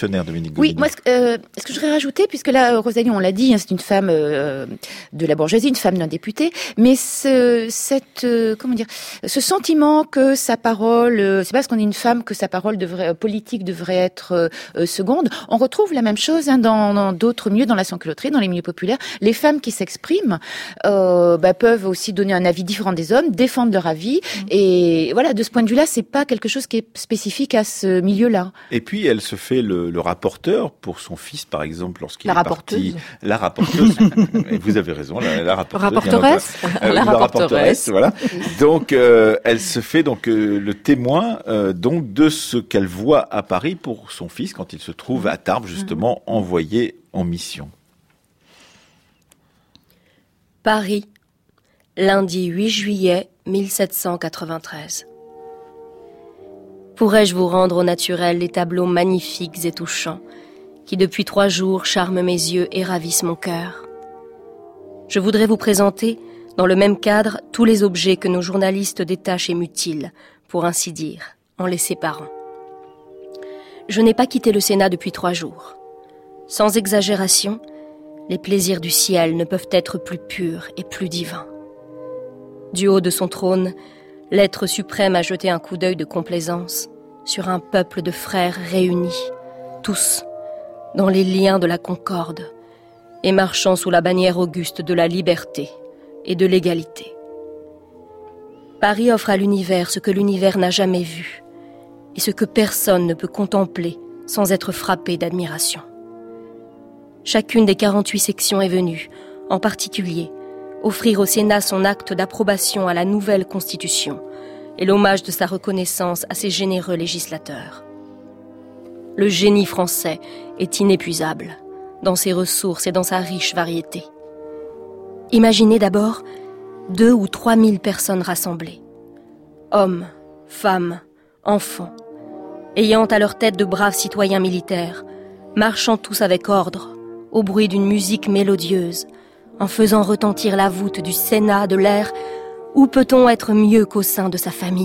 révolutionnaire, Dominique Godino. Oui, moi, ce, euh, ce que je voudrais rajouter, puisque là, Rosalie, on l'a dit, hein, c'est une femme euh, de la bourgeoisie, une femme d'un député, mais ce, cette, euh, comment dire, ce sentiment que sa parole, euh, c'est pas parce qu'on est une femme que sa parole devrait, euh, politique devrait être euh, seconde. On retrouve la même chose hein, dans, dans d'autres milieux, dans la sans-culotterie, dans les milieux populaires. Les femmes qui s'expriment euh, bah, peuvent aussi donner un avis différent des hommes, défendre leur avis, mmh. et voilà, de ce point de vue-là, c'est pas quelque chose qui est spécifique à ce milieu-là. Et puis, elle se fait le, le rapporteur pour son fils, par exemple, lorsqu'il la est rapporteuse. parti. La rapporteuse. Vous avez raison, la, la rapporteuse. Rapporteresse. Euh, la, la rapporteresse, voilà. Donc, euh, elle se fait donc euh, le témoin euh, donc de ce qu'elle voit à Paris pour son fils quand il se trouve à Tarbes, justement, mmh. envoyé en mission. Paris, lundi huit juillet mille sept cent quatre-vingt-treize. Pourrais-je vous rendre au naturel les tableaux magnifiques et touchants qui depuis trois jours charment mes yeux et ravissent mon cœur? Je voudrais vous présenter, dans le même cadre, tous les objets que nos journalistes détachent et mutilent, pour ainsi dire, en les séparant. Je n'ai pas quitté le Sénat depuis trois jours. Sans exagération, les plaisirs du ciel ne peuvent être plus purs et plus divins. Du haut de son trône, l'être suprême a jeté un coup d'œil de complaisance sur un peuple de frères réunis, tous, dans les liens de la concorde, et marchant sous la bannière auguste de la liberté et de l'égalité. Paris offre à l'univers ce que l'univers n'a jamais vu, et ce que personne ne peut contempler sans être frappé d'admiration. Chacune des quarante-huit sections est venue, en particulier, offrir au Sénat son acte d'approbation à la nouvelle Constitution et l'hommage de sa reconnaissance à ses généreux législateurs. Le génie français est inépuisable, dans ses ressources et dans sa riche variété. Imaginez d'abord deux ou trois mille personnes rassemblées, hommes, femmes, enfants, ayant à leur tête de braves citoyens militaires, marchant tous avec ordre, au bruit d'une musique mélodieuse, en faisant retentir la voûte du Sénat de l'air « Où peut-on être mieux qu'au sein de sa famille ?»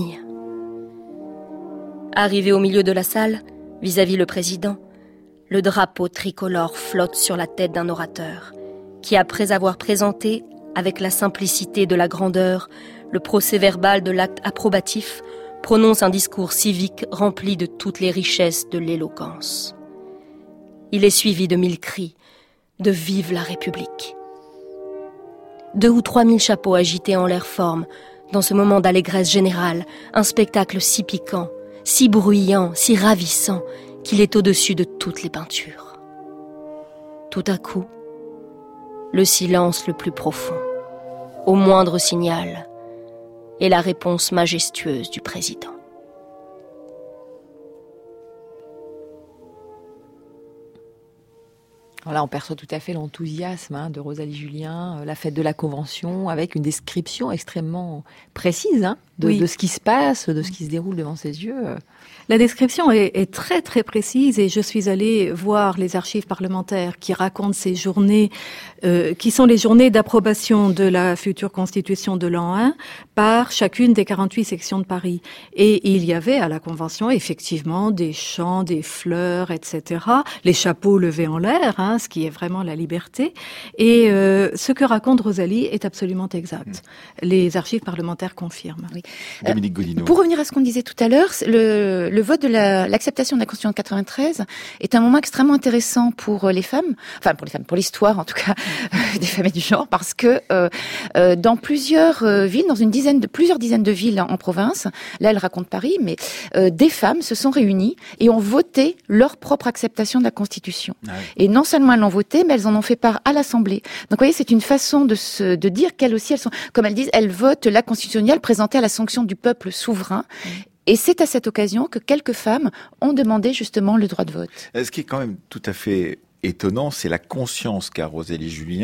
Arrivé au milieu de la salle, vis-à-vis le président, le drapeau tricolore flotte sur la tête d'un orateur, qui, après avoir présenté, avec la simplicité de la grandeur, le procès-verbal de l'acte approbatif, prononce un discours civique rempli de toutes les richesses de l'éloquence. Il est suivi de mille cris de « Vive la République !» Deux ou trois mille chapeaux agités en l'air forment, dans ce moment d'allégresse générale, un spectacle si piquant, si bruyant, si ravissant, qu'il est au-dessus de toutes les peintures. Tout à coup, le silence le plus profond, au moindre signal, et la réponse majestueuse du président. Là, on perçoit tout à fait l'enthousiasme hein, de Rosalie Julien, euh, la fête de la Convention, avec une description extrêmement précise hein, de, oui. de ce qui se passe, de ce qui se déroule devant ses yeux. La description est, est très très précise et je suis allée voir les archives parlementaires qui racontent ces journées, euh, qui sont les journées d'approbation de la future Constitution de l'an un par chacune des quarante-huit sections de Paris. Et il y avait à la Convention effectivement des chants, des fleurs, et cetera, les chapeaux levés en l'air, hein, ce qui est vraiment la liberté. Et euh, ce que raconte Rosalie est absolument exact. Mmh. Les archives parlementaires confirment. Oui. Dominique Godino. Euh, pour revenir à ce qu'on disait tout à l'heure, le, le vote de la, l'acceptation de la Constitution de quatre-vingt-treize est un moment extrêmement intéressant pour les femmes, enfin pour les femmes, pour l'histoire en tout cas euh, des femmes et du genre, parce que euh, euh, dans plusieurs euh, villes, dans une dizaine de plusieurs dizaines de villes en, en province, là elle raconte Paris, mais euh, des femmes se sont réunies et ont voté leur propre acceptation de la Constitution. Ah oui. Et non seulement elles l'ont voté, mais elles en ont fait part à l'Assemblée. Donc vous voyez, c'est une façon de se, de dire qu'elles aussi, elles sont, comme elles disent, elles votent la constitutionnelle présentée à la sanction du peuple souverain. Mmh. Et c'est à cette occasion que quelques femmes ont demandé justement le droit de vote. Ce qui est quand même tout à fait étonnant, c'est la conscience qu'a Rosalie Julien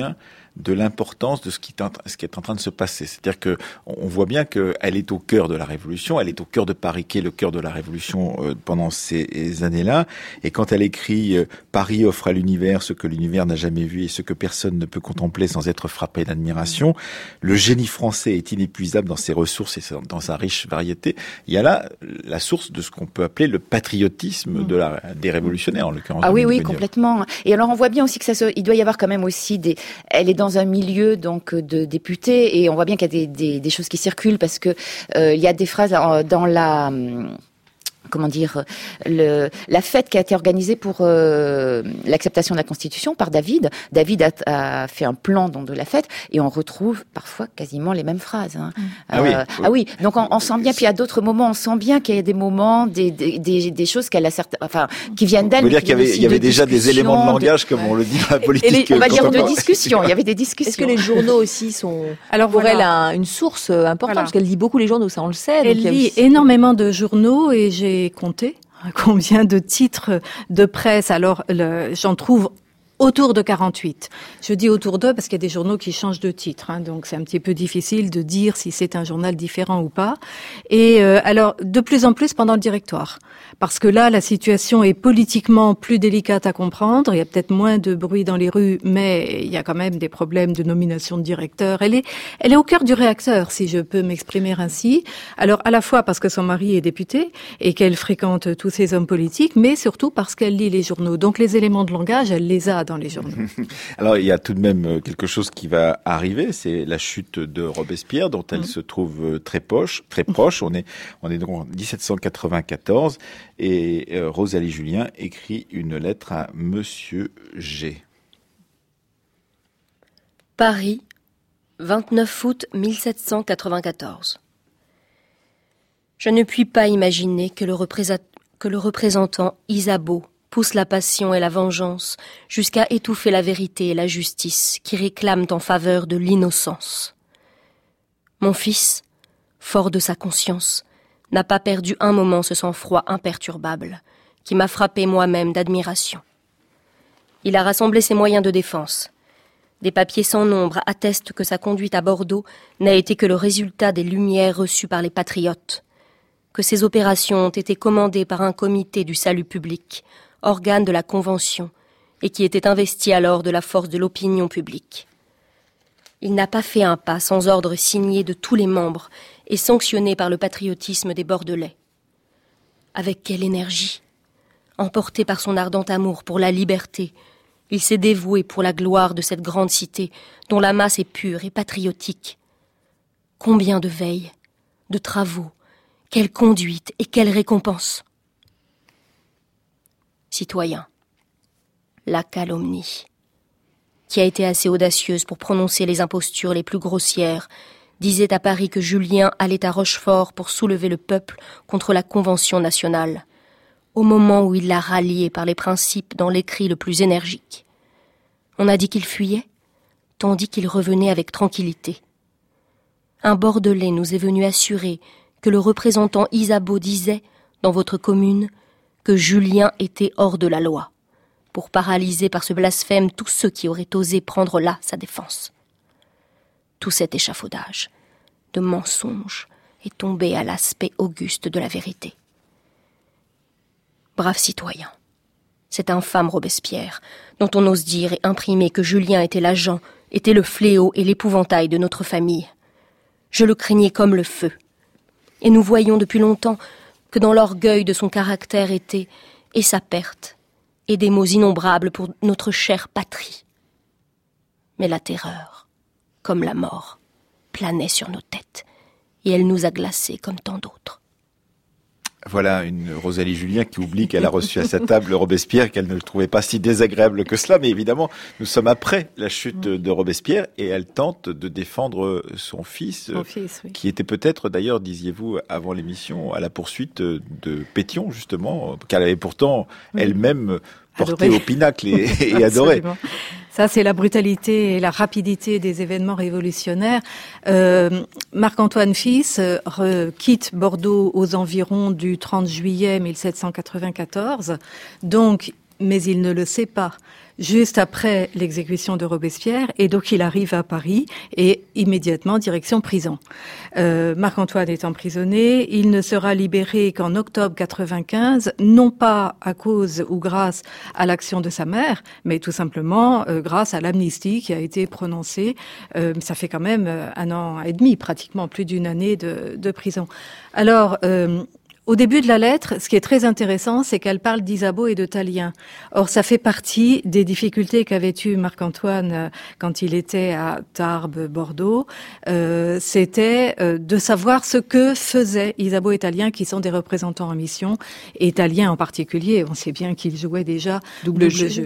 de l'importance de ce qui, est en, ce qui est en train de se passer. C'est-à-dire que on voit bien qu'elle est au cœur de la Révolution, elle est au cœur de Paris, qui est le cœur de la Révolution euh, pendant ces années-là. Et quand elle écrit euh, « Paris offre à l'univers ce que l'univers n'a jamais vu et ce que personne ne peut contempler sans être frappé d'admiration », le génie français est inépuisable dans ses ressources et dans sa riche variété. Il y a là la source de ce qu'on peut appeler le patriotisme de la, des révolutionnaires, en l'occurrence. Ah oui, oui, complètement. Et alors on voit bien aussi que ça se, il doit y avoir quand même aussi des, elle est dans un milieu donc de députés et on voit bien qu'il y a des, des, des choses qui circulent parce que euh, il y a des phrases dans la comment dire, le, la fête qui a été organisée pour euh, l'acceptation de la Constitution par David. David a, a fait un plan donc, de la fête et on retrouve parfois quasiment les mêmes phrases. Hein. Mmh. Ah, euh, oui. ah oui, donc on, on sent bien, puis à d'autres moments, on sent bien qu'il y a des moments, des, des, des, des choses qu'elle a certains, enfin, qui viennent d'elle. Vous voulez dire qu'il y avait, il y avait de déjà des éléments de langage, de... comme on le dit dans la politique. Les, on va dire de discussion, il y avait des discussions. Est-ce que les journaux aussi sont, alors pour voilà. elle, un, une source importante, voilà. parce qu'elle lit beaucoup les journaux, ça on le sait. Elle lit aussi... énormément de journaux et j'ai compté combien de titres de presse. Alors, le, j'en trouve autour de quarante-huit. Je dis autour d'eux parce qu'il y a des journaux qui changent de titre, hein, donc c'est un petit peu difficile de dire si c'est un journal différent ou pas. Et euh, alors, de plus en plus pendant le directoire, parce que là, la situation est politiquement plus délicate à comprendre. Il y a peut-être moins de bruit dans les rues, mais il y a quand même des problèmes de nomination de directeur. Elle est, elle est au cœur du réacteur, si je peux m'exprimer ainsi. Alors, à la fois parce que son mari est député et qu'elle fréquente tous ces hommes politiques, mais surtout parce qu'elle lit les journaux. Donc, les éléments de langage, elle les a dans les journaux. Alors, il y a tout de même quelque chose qui va arriver, c'est la chute de Robespierre, dont elle mmh. se trouve très proche, très proche. On est, on est donc en dix-sept cent quatre-vingt-quatorze, et euh, Rosalie Julien écrit une lettre à Monsieur G. Paris, vingt-neuf août mille sept cent quatre-vingt-quatorze. Je ne puis pas imaginer que le, représent- que le représentant Isabeau pousse la passion et la vengeance jusqu'à étouffer la vérité et la justice qui réclament en faveur de l'innocence. Mon fils, fort de sa conscience, n'a pas perdu un moment ce sang-froid imperturbable qui m'a frappé moi-même d'admiration. Il a rassemblé ses moyens de défense. Des papiers sans nombre attestent que sa conduite à Bordeaux n'a été que le résultat des lumières reçues par les patriotes, que ses opérations ont été commandées par un comité du salut public, organe de la Convention, et qui était investi alors de la force de l'opinion publique. Il n'a pas fait un pas sans ordre signé de tous les membres et sanctionné par le patriotisme des Bordelais. Avec quelle énergie, emporté par son ardent amour pour la liberté, il s'est dévoué pour la gloire de cette grande cité dont la masse est pure et patriotique. Combien de veilles, de travaux, quelle conduite et quelle récompense! Citoyen, la calomnie, qui a été assez audacieuse pour prononcer les impostures les plus grossières, disait à Paris que Julien allait à Rochefort pour soulever le peuple contre la Convention nationale, au moment où il l'a rallié par les principes dans l'écrit le plus énergique. On a dit qu'il fuyait, tandis qu'il revenait avec tranquillité. Un Bordelais nous est venu assurer que le représentant Isabeau disait, dans votre commune, que Julien était hors de la loi, pour paralyser par ce blasphème tous ceux qui auraient osé prendre là sa défense. Tout cet échafaudage de mensonges est tombé à l'aspect auguste de la vérité. Brave citoyen, cet infâme Robespierre, dont on ose dire et imprimer que Julien était l'agent, était le fléau et l'épouvantail de notre famille. Je le craignais comme le feu. Et nous voyions depuis longtemps que dans l'orgueil de son caractère était, et sa perte, et des maux innombrables pour notre chère patrie. Mais la terreur, comme la mort, planait sur nos têtes, et elle nous a glacés comme tant d'autres. Voilà une Rosalie Julien qui oublie qu'elle a reçu à sa table Robespierre, qu'elle ne le trouvait pas si désagréable que cela. Mais évidemment, nous sommes après la chute de Robespierre et elle tente de défendre son fils, son fils oui. qui était peut-être d'ailleurs, disiez-vous avant l'émission, à la poursuite de Pétion, justement, qu'elle avait pourtant oui. elle-même porté adoré. Au pinacle et, et adoré. Ça, c'est la brutalité et la rapidité des événements révolutionnaires. Euh, Marc-Antoine Fils euh, quitte Bordeaux aux environs du trente juillet mille sept cent quatre-vingt-quatorze. Donc, mais il ne le sait pas. Juste après l'exécution de Robespierre, et donc il arrive à Paris et immédiatement direction prison. Euh, Marc-Antoine est emprisonné, il ne sera libéré qu'en octobre quatre-vingt-quinze, non pas à cause ou grâce à l'action de sa mère, mais tout simplement euh, grâce à l'amnistie qui a été prononcée. Euh, ça fait quand même un an et demi, pratiquement plus d'une année de, de prison. Alors, euh, au début de la lettre, ce qui est très intéressant, c'est qu'elle parle d'Isabeau et de Tallien. Or, ça fait partie des difficultés qu'avait eu Marc-Antoine quand il était à Tarbes, Bordeaux. Euh, c'était euh, de savoir ce que faisaient Isabeau et Tallien, qui sont des représentants en mission, et Tallien en particulier. On sait bien qu'il jouait déjà double, double jeu. jeu.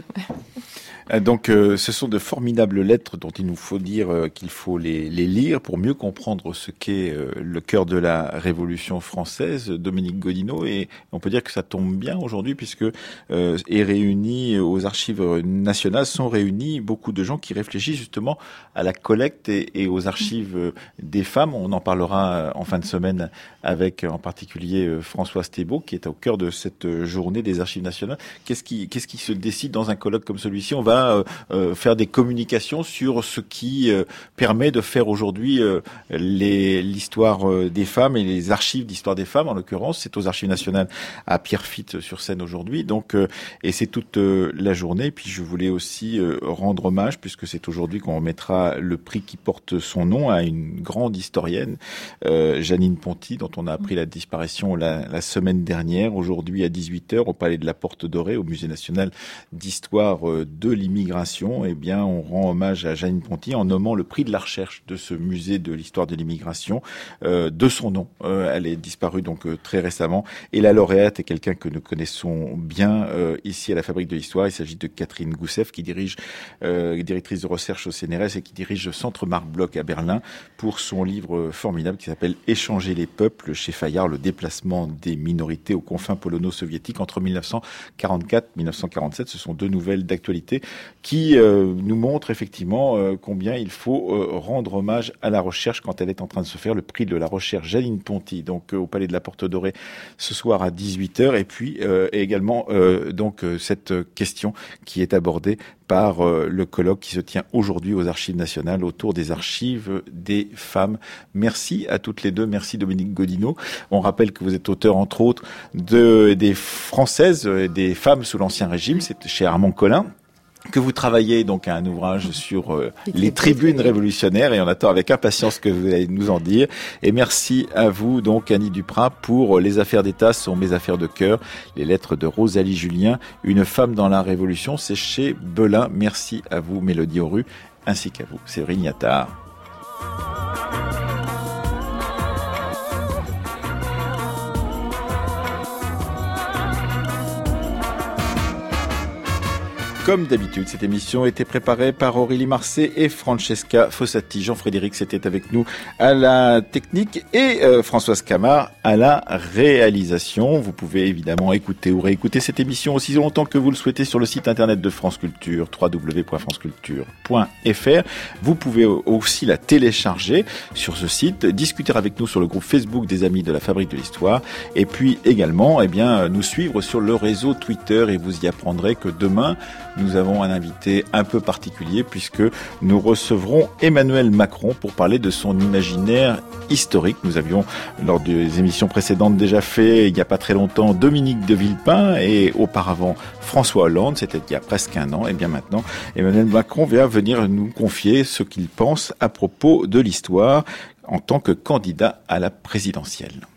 Donc, euh, ce sont de formidables lettres dont il nous faut dire euh, qu'il faut les, les lire pour mieux comprendre ce qu'est euh, le cœur de la Révolution française, Dominique Godino. Et on peut dire que ça tombe bien aujourd'hui puisque euh, est réuni aux Archives nationales, sont réunis beaucoup de gens qui réfléchissent justement à la collecte et, et aux archives des femmes. On en parlera en fin de semaine avec en particulier Françoise Thébault qui est au cœur de cette journée des Archives nationales. Qu'est-ce qui, qu'est-ce qui se décide dans un colloque comme celui-ci? On va Euh, euh, faire des communications sur ce qui euh, permet de faire aujourd'hui euh, les, l'histoire euh, des femmes et les archives d'histoire des femmes. En l'occurrence, c'est aux Archives nationales à Pierrefitte sur Seine aujourd'hui. Donc, euh, et c'est toute euh, la journée. Puis je voulais aussi euh, rendre hommage, puisque c'est aujourd'hui qu'on remettra le prix qui porte son nom à une grande historienne, euh, Jeannine Ponty, dont on a appris la disparition la, la semaine dernière. Aujourd'hui à dix-huit heures, au Palais de la Porte Dorée, au Musée national d'histoire euh, de l'immigration, eh bien, on rend hommage à Jeannine Ponty en nommant le prix de la recherche de ce musée de l'histoire de l'immigration euh, de son nom. Euh, elle est disparue donc euh, très récemment. Et la lauréate est quelqu'un que nous connaissons bien euh, ici à la Fabrique de l'Histoire. Il s'agit de Catherine Goussef, qui dirige, euh, directrice de recherche au C N R S et qui dirige le Centre Marc Bloch à Berlin pour son livre formidable qui s'appelle Échanger les peuples chez Fayard, le déplacement des minorités aux confins polono-soviétiques entre mille neuf cent quarante-quatre et mille neuf cent quarante-sept. Ce sont deux nouvelles d'actualité qui euh, nous montre effectivement euh, combien il faut euh, rendre hommage à la recherche quand elle est en train de se faire. Le prix de la recherche Jeannine Ponty, donc euh, au Palais de la Porte Dorée ce soir à dix-huit heures. Et puis euh, également euh, donc euh, cette question qui est abordée par euh, le colloque qui se tient aujourd'hui aux Archives nationales autour des archives des femmes. Merci à toutes les deux. Merci Dominique Godino. On rappelle que vous êtes auteur entre autres de des Françaises, des femmes sous l'Ancien Régime. C'est chez Armand Collin que vous travaillez donc à un ouvrage sur euh, les tribunes révolutionnaires et on attend avec impatience que vous allez nous en dire. Et merci à vous donc Annie Duprat pour Les affaires d'État sont mes affaires de cœur, les lettres de Rosalie Julien, une femme dans la Révolution, c'est chez Belin. Merci à vous Mélodie Auru ainsi qu'à vous Séverine Yattard. Comme d'habitude, cette émission a été préparée par Aurélie Marcet et Francesca Fossati. Jean-Frédéric c'était avec nous à la technique et euh, Françoise Camard à la réalisation. Vous pouvez évidemment écouter ou réécouter cette émission aussi longtemps que vous le souhaitez sur le site internet de France Culture, w w w point france culture point f r. Vous pouvez aussi la télécharger sur ce site, discuter avec nous sur le groupe Facebook des Amis de la Fabrique de l'Histoire et puis également eh bien, nous suivre sur le réseau Twitter et vous y apprendrez que demain, nous avons un invité un peu particulier puisque nous recevrons Emmanuel Macron pour parler de son imaginaire historique. Nous avions, lors des émissions précédentes, déjà fait, il n'y a pas très longtemps, Dominique de Villepin et auparavant François Hollande. C'était il y a presque un an. Et bien maintenant, Emmanuel Macron va venir nous confier ce qu'il pense à propos de l'histoire en tant que candidat à la présidentielle.